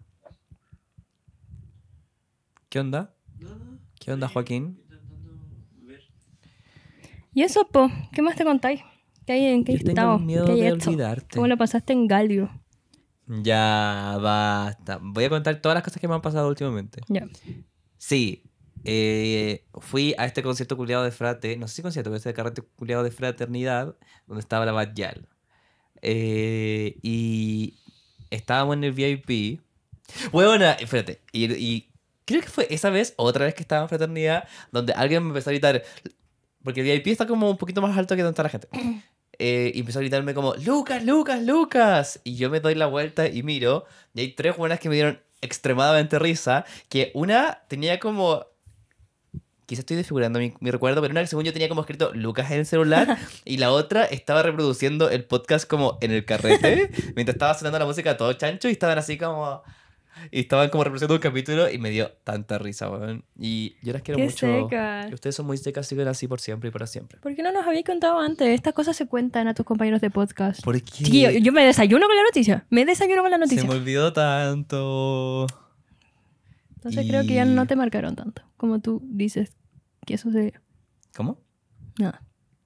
S1: ¿Qué onda?
S3: Nada.
S1: ¿Qué onda, Joaquín?
S3: Intentando ver.
S2: Y eso, po, ¿qué más te contáis? ¿Qué hay en qué
S1: Yo tengo
S2: estado?
S1: miedo
S2: ¿Qué hay
S1: de
S2: hecho?
S1: olvidarte.
S2: ¿Cómo lo pasaste en Galio?
S1: Ya, basta. Voy a contar todas las cosas que me han pasado últimamente.
S2: Ya.
S1: Sí, eh, fui a este concierto culiado de frate, no sé si concierto, pero este carrete culiado de fraternidad, donde estaba la Bad Yal. Eh, y estábamos en el V I P. Bueno, espérate, y, y creo que fue esa vez, otra vez que estaba en fraternidad, donde alguien me empezó a gritar, porque el V I P está como un poquito más alto que donde está la gente. Eh, y empezó a gritarme como, Lucas, Lucas, Lucas. Y yo me doy la vuelta y miro, y hay tres buenas que me dieron extremadamente risa, que una tenía como... Quizás estoy desfigurando mi, mi recuerdo, pero una que según yo tenía como escrito Lucas en el celular y la otra estaba reproduciendo el podcast como en el carrete mientras estaba sonando la música todo chancho y estaban así como... Y estaban como reproduciendo un capítulo y me dio tanta risa, weón. Y yo las quiero
S2: Qué
S1: mucho.
S2: seca.
S1: Y ustedes son muy secas, siguen así por siempre y para siempre.
S2: ¿Por qué no nos habéis contado antes? Estas cosas se cuentan a tus compañeros de podcast.
S1: ¿Por qué?
S2: Chiquillo, yo me desayuno con la noticia. Me desayuno con la
S1: Se
S2: noticia.
S1: me olvidó tanto.
S2: Entonces creo que ya no
S1: Y-
S2: te marcaron tanto. Como tú dices que eso se...
S1: ¿Cómo?
S2: Nada.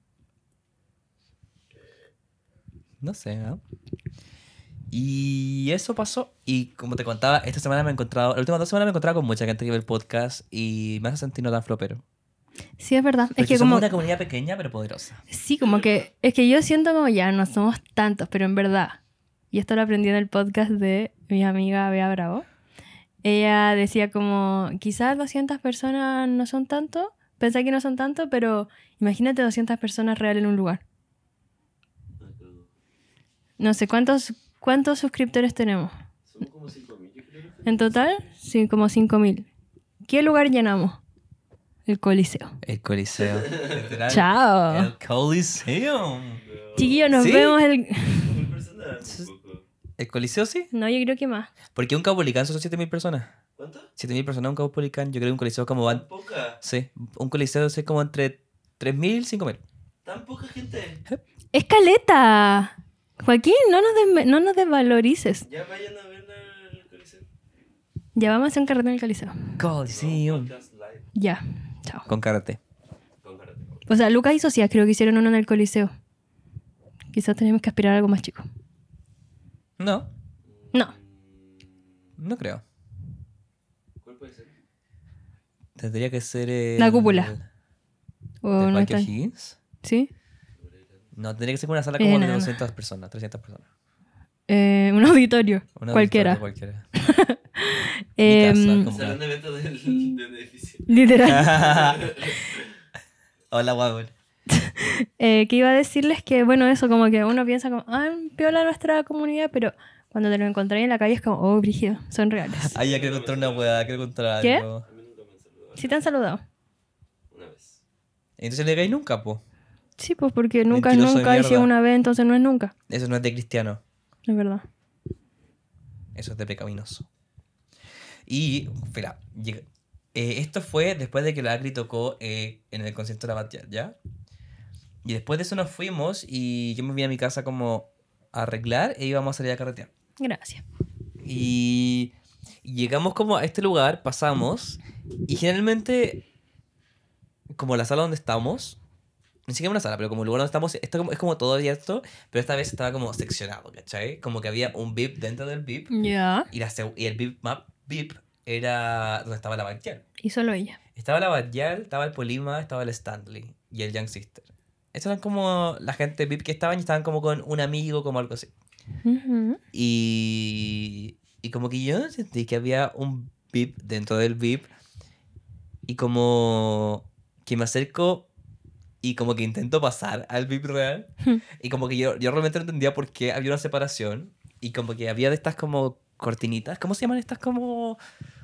S1: No sé, ¿no? Y eso pasó. Y como te contaba, esta semana me he encontrado, las últimas dos semanas me he encontrado con mucha gente que ve el podcast y me hace sentir no tan flopero.
S2: Sí, es verdad.
S1: Porque
S2: Es que
S1: somos
S2: como...
S1: una comunidad pequeña pero poderosa.
S2: Sí, como que... Es que yo siento como ya no somos tantos, pero en verdad... Y esto lo aprendí en el podcast de mi amiga Bea Bravo. Ella decía como... Quizás doscientas personas no son tanto. Pensé que no son tanto, pero... Imagínate doscientas personas real en un lugar. No sé, ¿cuántos, cuántos suscriptores tenemos?
S3: Son como cinco mil, yo creo que
S2: En total, sí, como cinco mil. ¿Qué lugar llenamos? El Coliseo.
S1: El Coliseo. Literal.
S2: Chao.
S1: El Coliseo.
S2: Chiquillos, nos
S1: ¿Sí?
S2: vemos el...
S3: mil personas. Un poco.
S1: ¿El Coliseo sí?
S2: No, yo creo que más.
S1: Porque un Caupolicán son siete mil personas.
S3: ¿Cuánto?
S1: siete mil personas un Caupolicán. Yo creo que un Coliseo como van...
S3: Tan poca.
S1: Sí, un Coliseo es como entre tres mil y cinco mil.
S3: Tan poca gente.
S2: ¡Escaleta! Joaquín, no nos, desme- no nos desvalorices.
S3: Ya vayan a ver la- el Coliseo.
S2: Ya vamos a hacer un carrete en el Coliseo.
S1: Coliseo.
S3: Podcast live.
S2: Ya. Chao.
S1: Con karate.
S2: O sea, Lucas y Socias creo que hicieron uno en el Coliseo. Quizás tenemos que aspirar a algo más chico.
S1: No,
S2: No.
S1: no creo.
S3: ¿Cuál puede ser?
S1: Tendría que ser el...
S2: La cúpula. O
S1: ¿Del
S2: no
S1: Parque
S2: está-
S1: O'Higgins?
S2: ¿Sí?
S1: No, tendría que ser una sala como
S2: Eh,
S1: de
S2: no, no.
S1: doscientas personas, trescientas personas.
S2: Eh, un auditorio.
S1: Una
S2: cualquiera.
S1: auditorio Cualquiera. Mi
S2: Em,
S1: casa, como-
S3: Salón de eventos del, del edificio.
S2: Literal.
S1: Hola, guagón.
S2: Eh, que iba a decirles que, bueno, eso, como que uno piensa como, ah, piola nuestra comunidad, pero cuando te lo encontré en la calle es como, oh, brígido, son reales.
S1: Ay, ya quiero contar una hueá, quiero contar
S2: ¿Qué?
S1: algo.
S3: A mí nunca me han saludado.
S2: ¿Sí te han saludado?
S3: Una vez.
S1: Entonces le caí nunca, po.
S2: Sí, pues porque nunca es
S1: Mentiroso de
S2: nunca, y si es
S1: mierda.
S2: una vez, entonces no es nunca.
S1: Eso no es de cristiano.
S2: Es verdad.
S1: Eso es de pecaminoso. Y, espera, llega- eh, esto fue después de que la Acri tocó eh, en el concierto de la Batalla, ¿ya? Y después de eso nos fuimos y yo me fui a mi casa como a arreglar e íbamos a salir a carretear.
S2: Gracias.
S1: Y y llegamos como a este lugar, pasamos, y generalmente, como la sala donde estamos, ni siquiera una sala, pero como el lugar donde estamos, esto como- es como todo abierto, pero esta vez estaba como seccionado, ¿cachai? Como que había un V I P dentro del V I P,
S2: Ya.
S1: y, la, seg- y el V I P, map, V I P era donde estaba la Backyard.
S2: Y solo ella.
S1: Estaba la Backyard, estaba el Polima, estaba el Stanley y el Young Sister. Estos eran como la gente V I P que estaban y estaban como con un amigo, como algo así.
S2: Ujú.
S1: Y, y como que yo sentí que había un V I P dentro del V I P y como que me acerco y como que intento pasar al V I P real y como que yo, yo realmente no entendía por qué había una separación y como que había de estas como cortinitas, ¿cómo se llaman estas como?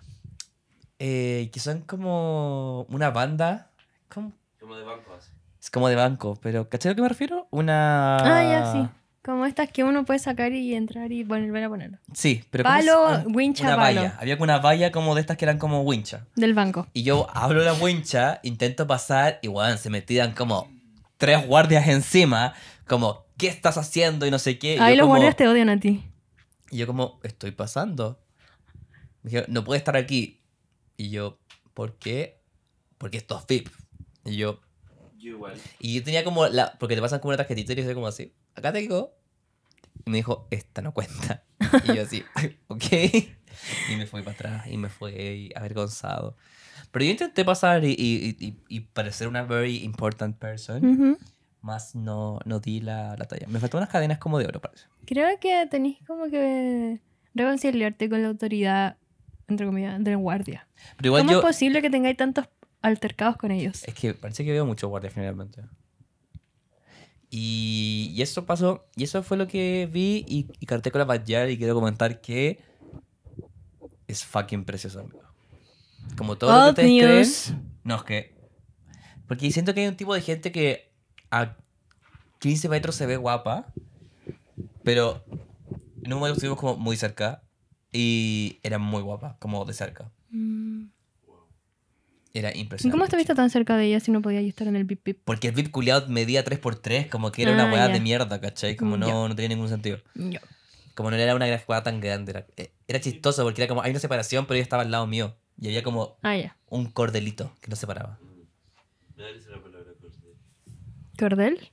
S1: Eh, que son como una banda, ¿cómo?
S3: Como de banco así.
S1: Es como de banco, pero ¿cachai a lo que me refiero? Una...
S2: Ah, ya, sí. Como estas que uno puede sacar y entrar y volver a ponerlo.
S1: Sí, pero ¿cómo
S2: Palo,
S1: se- un-
S2: wincha,
S1: una
S2: palo.
S1: valla. Había una valla como de estas que eran como wincha.
S2: Del banco.
S1: Y yo hablo la wincha, intento pasar y bueno, se me tiran como tres guardias encima, como ¿qué estás haciendo? Y no sé qué. Y
S2: Ahí
S1: yo
S2: los
S1: como,
S2: guardias te odian a ti.
S1: y yo como, estoy pasando. Me dijeron, no puede estar aquí. Y yo, ¿por qué? Porque esto es V I P. Y yo,
S3: Yo igual.
S1: y yo tenía como la, porque te pasan como una tarjetita y yo soy como así, acá tengo. Y me dijo, esta no cuenta. Y yo así, ok. Y me fui para atrás y me fui avergonzado. Pero yo intenté pasar y, y, y, y parecer una very important person,
S2: Ujú.
S1: más no, no di la, la talla. Me faltó unas cadenas como de oro, parece.
S2: Creo que tenéis como que reconciliarte con la autoridad, entre comillas, del guardia.
S1: Pero igual
S2: ¿Cómo
S1: yo,
S2: es posible que tengáis tantos altercados con ellos?
S1: es que parece que veo mucho guardia generalmente. Y, y eso pasó, y eso fue lo que vi y, y carté con la Backyard y quiero comentar que es fucking precioso, amigo. Como todo lo
S2: Old
S1: que ustedes
S2: news.
S1: creen. No, es que... Porque siento que hay un tipo de gente que a quince metros se ve guapa, pero en un momento estuvimos como muy cerca y era muy guapa, como de cerca.
S2: Mm.
S1: Era
S2: ¿Y
S1: impresionante.
S2: cómo estuviste tan cerca de ella si no podías estar en el pip pip?
S1: Porque el V I P culiado medía tres por tres, como que era una
S2: Ah,
S1: weá
S2: ya.
S1: de mierda, ¿cachai? Como
S2: Mm,
S1: no,
S2: ya.
S1: no tenía ningún sentido.
S2: Yo.
S1: Como no era una weá tan grande. Era, eh, era chistoso porque era como, hay una separación, pero ella estaba al lado mío. Y había como
S2: Ah, ya.
S1: un cordelito que nos separaba.
S3: Me da risa la palabra cordel.
S2: ¿Cordel?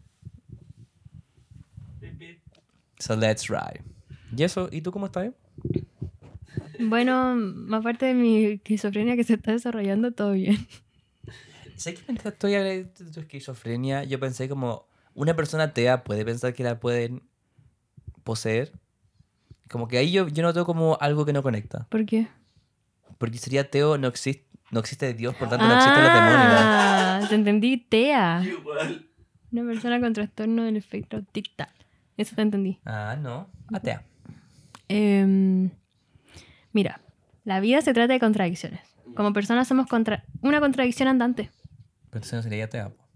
S3: Pip, pip.
S1: So let's ride. ¿Y eso? ¿Y tú cómo estás?
S2: Bueno, aparte de mi esquizofrenia que se está desarrollando, todo bien.
S1: Sé que mientras estoy hablando de tu esquizofrenia, yo pensé como, una persona atea puede pensar que la pueden poseer. Como que ahí yo, yo noto como algo que no conecta.
S2: ¿Por qué?
S1: Porque sería ateo, no, existe no existe Dios, por tanto no existen los demonios.
S2: Ah, te entendí, TEA.
S3: Yo igual.
S2: Una persona con trastorno del espectro tic-tac. Eso te entendí.
S1: Ah, no, atea.
S2: Em, mira, la vida se trata de contradicciones. Como personas somos contra una contradicción andante.
S1: Pero entonces no sería atea. po.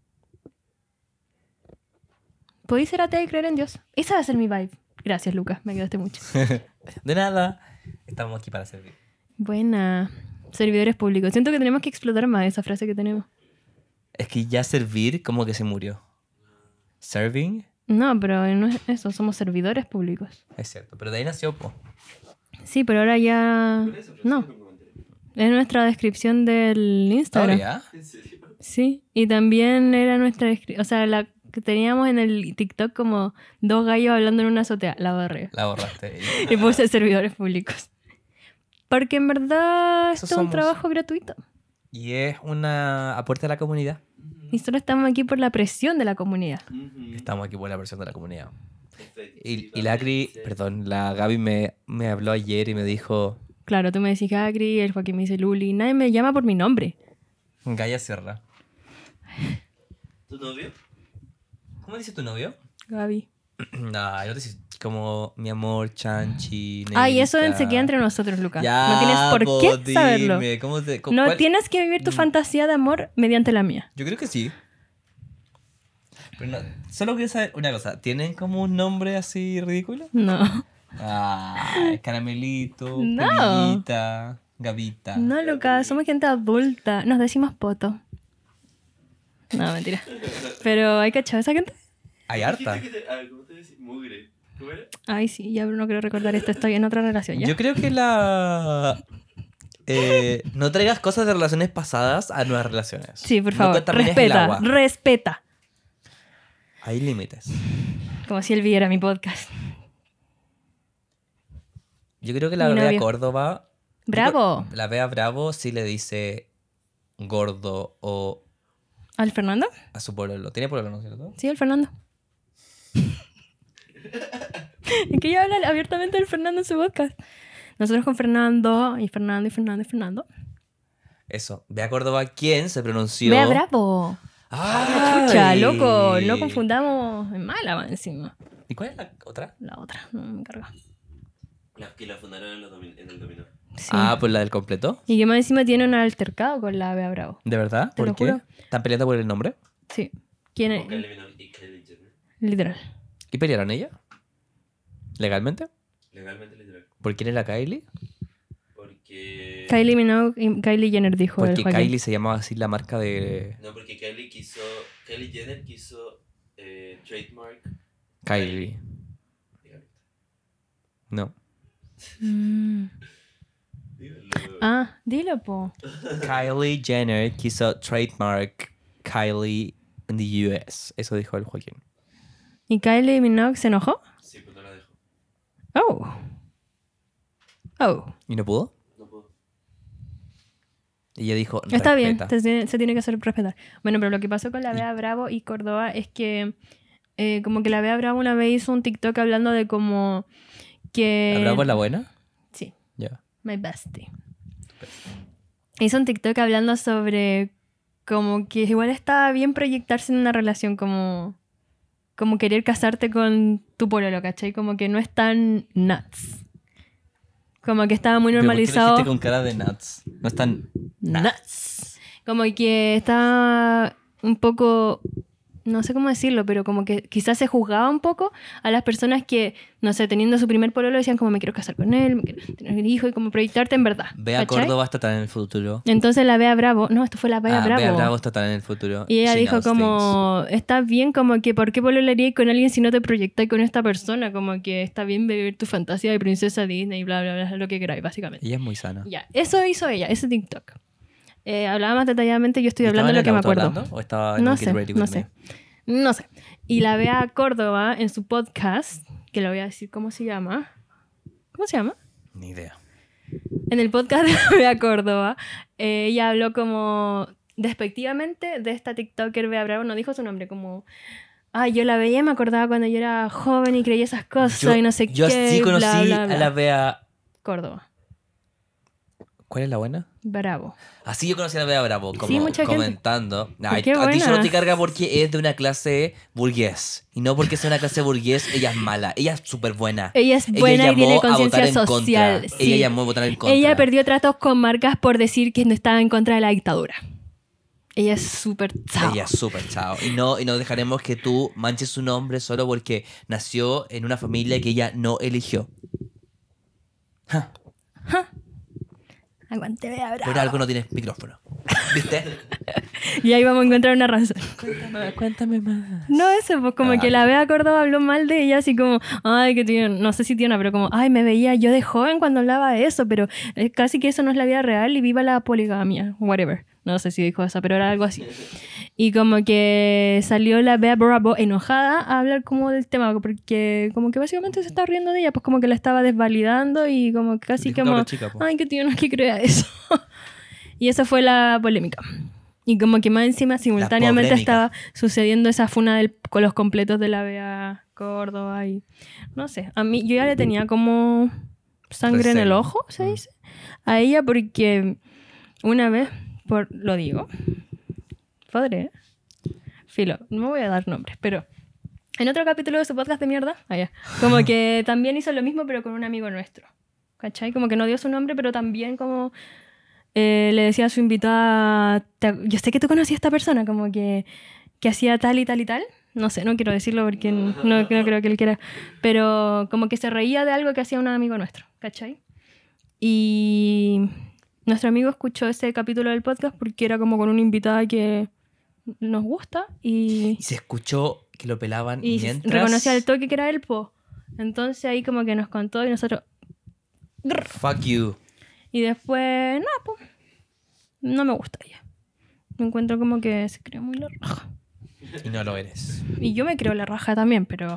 S2: Podéis ser atea y creer en Dios. Esa va a ser mi vibe. Gracias, Lucas. Me ayudaste mucho.
S1: De nada, estamos aquí para servir.
S2: Buena. Servidores públicos. Siento que tenemos que explotar más esa frase que tenemos.
S1: Es que ya servir como que se murió. Serving,
S2: No, pero no es eso. Somos servidores públicos.
S1: es cierto, pero de ahí nació, po.
S2: Sí, pero ahora ya...
S3: ¿Cuál es esa frase?
S2: No.
S3: me comenté.
S2: Es nuestra descripción del Instagram.
S1: ¿Todavía?
S3: ¿En serio?
S2: Sí, y también era nuestra... escri- O sea, la que teníamos en el TikTok como dos gallos hablando en una azotea. La borré.
S1: La borraste.
S2: Y puse servidores públicos. Porque en verdad
S1: Eso
S2: esto es un
S1: somos.
S2: trabajo gratuito.
S1: Y es una aporte a la comunidad.
S2: Y solo estamos aquí por la presión de la comunidad.
S3: Ujú.
S1: Estamos aquí por la presión de la comunidad. Y,
S3: Efectivamente.
S1: y la Cri, perdón, la Gaby me, me habló ayer y me dijo,
S2: Claro, tú me decís Gagri, el Joaquín me dice Luli. Nadie me llama por mi nombre.
S1: Gaya Sierra.
S3: ¿Tu novio?
S1: ¿Cómo dice tu novio?
S2: Gaby.
S1: No, no te dices como mi amor, Chanchi,
S2: Ay, eso
S1: Negrita.
S2: se queda entre nosotros, Lucas.
S1: Ya,
S2: no tienes por
S1: po,
S2: qué
S1: dime,
S2: saberlo.
S1: ¿cómo te- cu-
S2: No
S1: cuál-
S2: tienes que vivir tu
S1: Mm.
S2: fantasía de amor mediante la mía.
S1: Yo creo que sí. Pero no, solo quiero saber una cosa. ¿Tienen como un nombre así ridículo?
S2: No.
S1: Ah, Caramelito,
S2: No.
S1: Polillita, Gavita.
S2: No, Lucas, somos gente adulta. Nos decimos poto. No, mentira. Pero hay cachado esa gente.
S1: Hay harta.
S3: Dijiste que te- ah, ¿cómo te decís? Mugre. ¿Cómo era?
S2: Ay, sí, ya no quiero recordar esto. Estoy en otra relación ya.
S1: Yo creo que la... eh, no traigas cosas de relaciones pasadas a nuevas relaciones.
S2: Sí, por
S1: No
S2: favor.
S1: contamines el
S2: Respeta,
S1: agua.
S2: respeta.
S1: Hay límites.
S2: Como si él viera mi podcast.
S1: Yo creo que la
S2: Mi
S1: Bea
S2: novio.
S1: Córdoba...
S2: ¡Bravo!
S1: La Bea Bravo sí le dice gordo o
S2: ¿Al Fernando?
S1: a su pololo. ¿Tiene pololo, no es cierto?
S2: Sí, al Fernando. Es que ella habla abiertamente del Fernando en su podcast. Nosotros con Fernando y Fernando y Fernando y Fernando.
S1: Eso. Bea Córdoba, ¿quién se pronunció?
S2: Vea, bravo.
S1: ¡Ay!
S2: Chucha, loco. No confundamos en mala más encima.
S1: ¿Y cuál es la otra?
S2: La otra, no me carga.
S3: Las que la fundaron en, los domi- en el dominó.
S2: Sí.
S1: Ah, pues la del completo.
S2: Y que más encima tiene un altercado con la Bea Bravo.
S1: ¿De verdad?
S2: Te
S1: ¿Por
S2: lo
S1: qué?
S2: juro.
S1: ¿Están peleando por el nombre?
S2: Sí. ¿Quién
S3: Con
S2: es?
S3: Kylie Minogue y Kylie Jenner.
S2: Literal.
S1: ¿Y pelearon ella? ¿Legalmente?
S3: Legalmente literal.
S1: ¿Por quién era Kylie?
S3: Porque...
S2: Kylie Minogue y Kylie Jenner dijo el
S1: Porque
S2: Joaquín.
S1: Kylie se llamaba así la marca de
S3: No, porque Kylie quiso... Kylie Jenner quiso eh, trademark...
S1: Kylie.
S3: Dígalo.
S1: No.
S2: Mm.
S3: Dígalo.
S2: Ah, dilo, po.
S1: Kylie Jenner quiso trademark Kylie in the U S. Eso dijo el Joaquín.
S2: ¿Y Kylie Minogue se enojó?
S3: Sí, pues no la dejo.
S2: Oh. Oh.
S1: ¿Y no pudo?
S3: No puedo.
S1: Y ella dijo,
S2: Está bien,
S1: respeta.
S2: te tiene- se tiene que hacer respetar. Bueno, pero lo que pasó con la Bea Bravo y Córdoba es que eh, como que la Bea Bravo una vez hizo un TikTok hablando de como que...
S1: ¿La Bravo es la buena?
S2: Sí,
S1: Ya.
S2: my bestie. Hizo un TikTok hablando sobre como que igual estaba bien proyectarse en una relación como... Como querer casarte con tu pololo, ¿cachai? Como que no es tan nuts. Como que estaba muy
S1: Pero ¿por qué lo
S2: normalizado.
S1: dijiste con cara de nuts? No es tan nuts.
S2: Como que estaba un poco, no sé cómo decirlo, pero como que quizás se juzgaba un poco a las personas que, no sé, teniendo su primer pololo decían como me quiero casar con él, me quiero tener un hijo y como proyectarte en verdad.
S1: Bea
S2: ¿cachai?
S1: Córdoba está tan en el futuro.
S2: Entonces la Bea Bravo, no, esto fue la Bea
S1: Ah,
S2: Bravo.
S1: Bea Bravo está tan en el futuro.
S2: Y ella
S1: She
S2: dijo
S1: knows
S2: como, está bien como que, ¿por qué pololearías con alguien si no te proyectáis con esta persona? Como que está bien vivir tu fantasía de princesa Disney y bla, bla, bla, lo que queráis, básicamente.
S1: things. Ella es muy sana.
S2: Ya, eso hizo ella, ese TikTok. Eh, hablaba más detalladamente, yo estoy
S1: ¿Y
S2: hablando de lo
S1: estaba
S2: que
S1: en
S2: me
S1: el auto
S2: acuerdo.
S1: hablando? ¿O estaba en
S2: No
S1: un Get
S2: sé,
S1: Ready With
S2: no
S1: Me?
S2: sé. No sé. Y la Bea Córdoba en su podcast, que le voy a decir cómo se llama. ¿Cómo se llama?
S1: Ni idea.
S2: En el podcast de la Bea Córdoba, eh, ella habló como despectivamente de esta TikToker Bea Bravo, no dijo su nombre, como... Ay, yo la veía y me acordaba cuando yo era joven y creía esas cosas
S1: Yo,
S2: y no sé
S1: yo
S2: qué.
S1: sí
S2: y
S1: conocí
S2: bla, bla, bla.
S1: a la Bea...
S2: Córdoba.
S1: ¿Cuál es la buena?
S2: Bravo.
S1: Así yo conocí a la Bea Bravo, como
S2: Sí, mucha gente.
S1: comentando. Ay,
S2: qué
S1: a ti solo
S2: buena.
S1: te carga porque es de una clase burgués. Y no porque sea una clase burgués, ella es mala. Ella es súper buena.
S2: Ella es buena y
S1: llamó
S2: tiene
S1: a votar
S2: conciencia
S1: en
S2: social.
S1: contra.
S2: sí.
S1: Ella llamó a votar en contra.
S2: Ella perdió tratos con marcas por decir que no estaba en contra de la dictadura. Ella es súper chao.
S1: Ella es súper chao. Y no, y no dejaremos que tú manches su nombre solo porque nació en una familia que ella no eligió. Ja,
S2: Aguante, Bea Bravo.
S1: por algo no tienes micrófono. ¿Viste?
S2: Y ahí vamos a encontrar una razón.
S1: Cuéntame, cuéntame más.
S2: No, eso, pues como
S1: Ah.
S2: que la Bea Córdoba habló mal de ella, así como, ay, que tiene, no sé si tiene una, pero como, ay, me veía yo de joven cuando hablaba de eso, pero eh, casi que eso no es la vida real y viva la poligamia, whatever. No sé si dijo eso, pero era algo así. Y como que salió la Bea Bravo enojada a hablar como del tema, porque como que básicamente se estaba riendo de ella, pues como que la estaba desvalidando y como que casi
S1: Dijo
S2: como,
S1: cabra chica, po.
S2: ay, que tío, no es que crea eso. Y esa fue la polémica. Y como que más encima simultáneamente
S1: polémica.
S2: estaba sucediendo esa funa del, con los completos de la Bea Córdoba y no sé, a mí yo ya le tenía como sangre en el
S1: Recelo.
S2: ojo, se
S1: Mm.
S2: dice, a ella porque una vez, por lo digo, podré, filo, no voy a dar nombres, pero en otro capítulo de su podcast de mierda, allá, como que también hizo lo mismo pero con un amigo nuestro, ¿cachai? Como que no dio su nombre, pero también como eh, le decía a su invitada, "Te- yo sé que tú conocías a esta persona, como que, que hacía tal y tal y tal, no sé, no quiero decirlo porque no, no creo que él quiera, pero como que se reía de algo que hacía un amigo nuestro, ¿cachai? Y nuestro amigo escuchó ese capítulo del podcast porque era como con una invitada que nos gusta y,
S1: Y se escuchó que lo pelaban
S2: y
S1: mientras...
S2: reconocía al toque que era él, po. Entonces ahí como que nos contó y nosotros... grr.
S1: Fuck you.
S2: Y después, no, pues, no me gusta ella. Me encuentro como que se cree muy la raja.
S1: Y no lo eres.
S2: Y yo me creo la raja también, pero...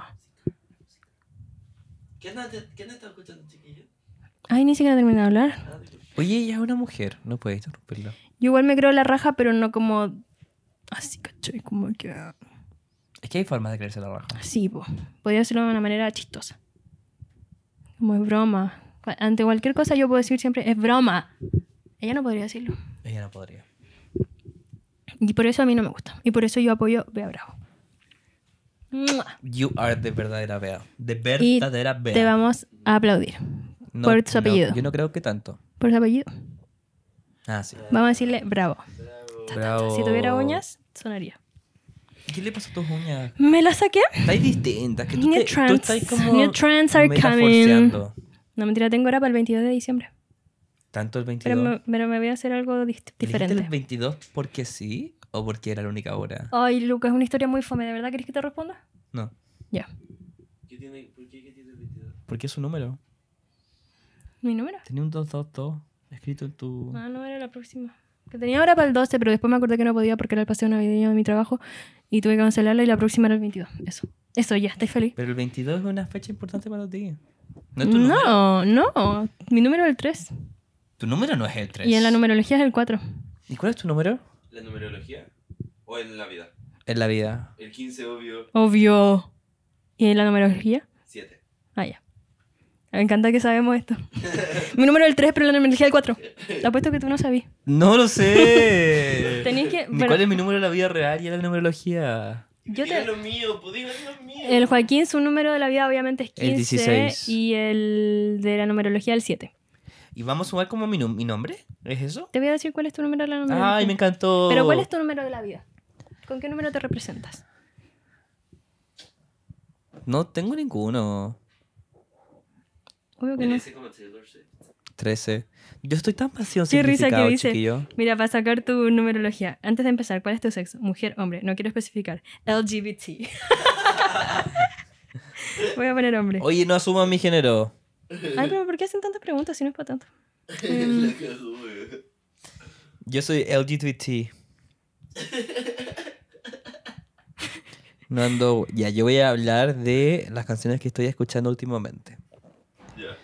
S3: ¿Qué andan ¿Qué andan escuchando, chiquillos?
S2: Ay, ni siquiera terminé de hablar.
S3: Ah, disculpa.
S1: Oye, ella es una mujer. No puedes interrumpirla.
S2: Yo igual me creo la raja, pero no como... Así, ¿cachai? Como que...
S1: Es que hay formas de creerse la raja.
S2: Así, po. Podría hacerlo de una manera chistosa. Como es broma. Ante cualquier cosa yo puedo decir siempre, es broma. Ella no podría decirlo.
S1: Ella no podría.
S2: Y por eso a mí no me gusta. Y por eso yo apoyo Bea Bravo. ¡Mua!
S1: You are the verdadera Bea. De
S2: Y
S1: verdadera Bea.
S2: te vamos a aplaudir.
S1: No,
S2: por su
S1: no,
S2: apellido.
S1: yo no creo que tanto.
S2: Por su apellido.
S1: Ah, sí.
S2: Vamos a decirle bravo.
S1: Bravo.
S2: Si tuviera uñas, sonaría.
S1: ¿Qué le pasó a tus uñas?
S2: ¿Me la saqué?
S1: Estáis distintas. Que tú,
S2: New
S1: te, tú
S2: trends.
S1: estás como
S2: New trends are coming.
S1: metaforceando.
S2: No, mentira, tengo hora para el veintidós de diciembre.
S1: Tanto el
S2: Pero
S1: veintidós.
S2: me, pero me voy a hacer algo dist-
S1: ¿Elegiste
S2: diferente.
S1: el veintidós porque sí o porque era la única hora?
S2: Ay, Lucas, es una historia muy fome. ¿De verdad querés que te responda?
S1: No.
S2: Ya.
S3: ¿Qué tiene, ¿Por qué, qué tiene el veintidós?
S1: Porque es su número.
S2: ¿Mi número?
S1: Tenía un dos dos dos escrito en tu...
S2: Ah, no, era la próxima. Que tenía hora para el doce, pero después me acordé que no podía porque era el paseo navideño de mi trabajo y tuve que cancelarlo y la próxima era el veintidós. Eso. Eso, ya, ¿estáis feliz?
S1: Pero el veintidós es una fecha importante para ti. ¿No es tu número?
S2: No, no. Mi número es el tres.
S1: Tu número no es el tres.
S2: Y en la numerología es el cuatro.
S1: ¿Y cuál es tu número?
S3: ¿La numerología? ¿O en la vida?
S1: En la vida.
S3: El quince, obvio.
S2: Obvio. ¿Y en la numerología?
S3: siete.
S2: Ah, ya. Me encanta que sabemos esto. Mi número es el tres, pero la numerología es el cuatro. Te apuesto que tú no sabías.
S1: No lo sé.
S2: Tenéis que...
S1: Ni
S2: pero-
S1: ¿Cuál es mi número de la vida real y la numerología?
S2: Yo
S3: Digan
S2: te...
S3: lo mío, pues digan lo mío.
S2: El Joaquín, su número de la vida obviamente es
S1: El
S2: quince.
S1: dieciséis.
S2: Y el de la numerología el siete.
S1: ¿Y vamos a sumar como mi, nu- mi nombre? ¿Es eso?
S2: Te voy a decir cuál es tu número de la numerología.
S1: Ay, me encantó.
S2: Pero ¿cuál es tu número de la vida? ¿Con qué número te representas?
S1: No tengo ninguno.
S2: Obvio que no.
S3: Merece como Taylor Swift.
S1: trece. Yo estoy tan pasión
S2: Qué risa que
S1: simplificado,
S2: dice.
S1: chiquillo.
S2: Mira, para sacar tu numerología. Antes de empezar, ¿cuál es tu sexo? Mujer, hombre. No quiero especificar. L G B T. Voy a poner hombre.
S1: Oye, no asuman mi género.
S2: Ay, pero ¿por qué hacen tantas preguntas si no es para tanto?
S3: La cagó, güey.
S1: Yo soy L G B T. No ando... Ya, yo voy a hablar de las canciones que estoy escuchando últimamente.
S3: Ya.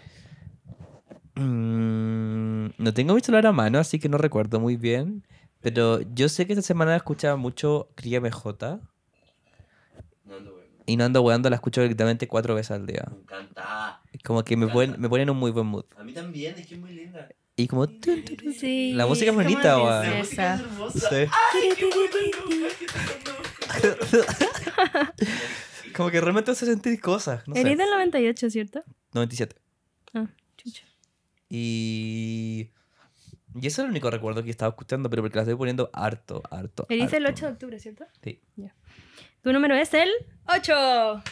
S1: Mm, no tengo mi celular a mano, así que no recuerdo muy bien. Pero yo sé que esta semana escuchaba mucho Cría M J.
S3: No ando bueno.
S1: Y no ando weando, la escucho directamente cuatro veces al día.
S3: Me encanta.
S1: Como que me ponen, me ponen en un muy buen mood.
S3: A mí también, es que es muy linda.
S1: Y como... tun, tun, tun.
S2: Sí.
S1: La música es
S2: como
S1: bonita,
S2: de
S1: weón.
S3: La música es
S2: princesa.
S3: hermosa.
S1: Sí.
S3: ¡Ay, qué bueno! ¿Qué te tocó?
S1: Como que realmente hace sentir cosas. No
S2: Eres
S1: sé.
S2: del noventa y ocho, ¿cierto?
S1: noventa y siete.
S2: Ah, chucha.
S1: Y... Y eso es el único recuerdo que estaba escuchando, pero porque la estoy poniendo harto, harto,
S2: Eres el
S1: harto.
S2: ocho de octubre, ¿cierto?
S1: Sí.
S2: Ya. Tu número es el ocho.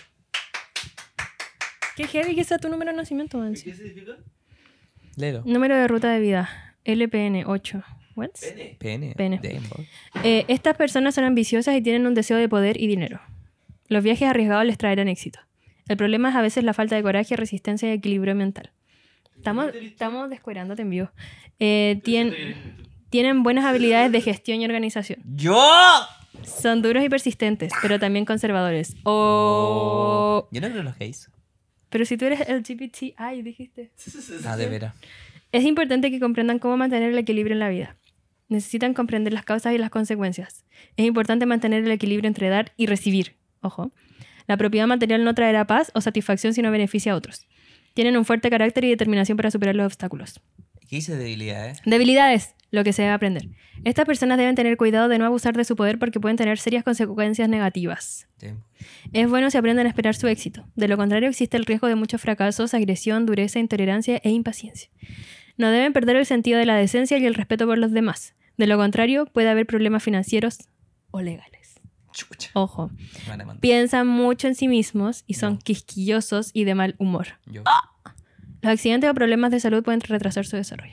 S2: Qué heavy que sea tu número de nacimiento, man.
S3: ¿Qué significa?
S1: Léelo.
S2: Número de ruta de vida. L P N ocho. What?
S3: Pene.
S1: Pene.
S2: Pene.
S1: Damn, boy.
S2: Eh, estas personas son ambiciosas y tienen un deseo de poder y dinero. Los viajes arriesgados les traerán éxito. El problema es a veces la falta de coraje, resistencia y equilibrio mental. Estamos, estamos descuerándote en vivo. Eh, tien- Tienen buenas habilidades de gestión y organización.
S1: ¡Yo!
S2: Son duros y persistentes, pero también conservadores. Oh.
S1: Yo no creo en los gays.
S2: Pero si tú eres L G B T I, dijiste.
S1: Ah, de veras.
S2: Es importante que comprendan cómo mantener el equilibrio en la vida. Necesitan comprender las causas y las consecuencias. Es importante mantener el equilibrio entre dar y recibir. Ojo. La propiedad material no traerá paz o satisfacción si no beneficia a otros. Tienen un fuerte carácter y determinación para superar los obstáculos.
S1: ¿Qué dice debilidad, eh?
S2: Debilidades, lo que se debe aprender. Estas personas deben tener cuidado de no abusar de su poder porque pueden tener serias consecuencias negativas.
S1: Sí.
S2: Es bueno si aprenden a esperar su éxito. De lo contrario, existe el riesgo de muchos fracasos, agresión, dureza, intolerancia e impaciencia. No deben perder el sentido de la decencia y el respeto por los demás. De lo contrario, puede haber problemas financieros o legales.
S1: Chucha.
S2: Ojo.
S1: Me van a mandar.
S2: Piensan mucho en sí mismos y son
S1: No.
S2: quisquillosos y de mal humor.
S1: Yo.
S2: Los accidentes o problemas de salud pueden retrasar su desarrollo.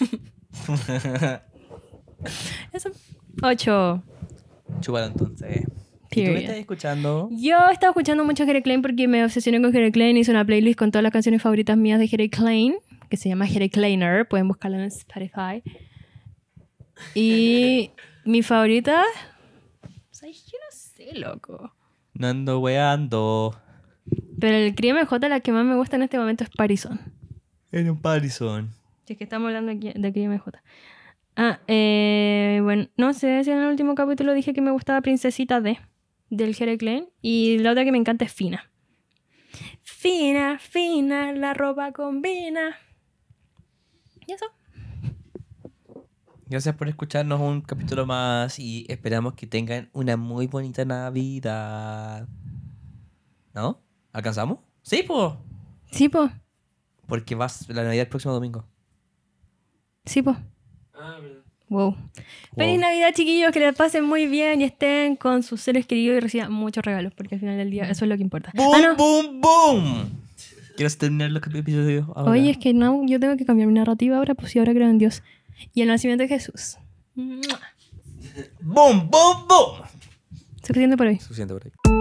S2: Eso. Ocho.
S1: Chúpalo entonces. ¿Y tú me
S2: Period.
S1: estás escuchando?
S2: Yo he estado escuchando mucho Jere Klein porque me obsesioné con Jere Klein. Hice una playlist con todas las canciones favoritas mías de Jere Klein, que se llama Jere Kleiner. Pueden buscarla en Spotify. Y mi favorita... ¿Sabes? Yo no sé, loco.
S1: No ando weando.
S2: Pero el Cría M J, la que más me gusta en este momento es Parison.
S1: En un Parison.
S2: Si es que estamos hablando aquí de Cría M J. Ah, eh, bueno, no sé si en el último capítulo dije que me gustaba Princesita D, del Jere Klein. Y la otra que me encanta es Fina. Fina, fina, la ropa combina. Y eso.
S1: Gracias por escucharnos un capítulo más y esperamos que tengan una muy bonita Navidad. ¿No? ¿Alcanzamos? Sí, pues.
S2: Sí, po.
S1: Porque vas la Navidad el próximo domingo.
S2: Sí, po.
S3: Ah, verdad.
S2: Wow. Feliz Navidad, chiquillos, que les pasen muy bien y estén con sus seres queridos y reciban muchos regalos, porque al final del día eso es lo que importa.
S1: ¡Boom,
S2: Ah, no.
S1: boom, boom! ¿Quieres terminar los episodios ahora?
S2: Oye, es que no, yo tengo que cambiar mi narrativa ahora, pues si ahora creo en Dios. Y el nacimiento de Jesús. ¡Mua!
S1: ¡Boom, boom, boom!
S2: Suficiente por hoy.
S1: Suficiente por ahí.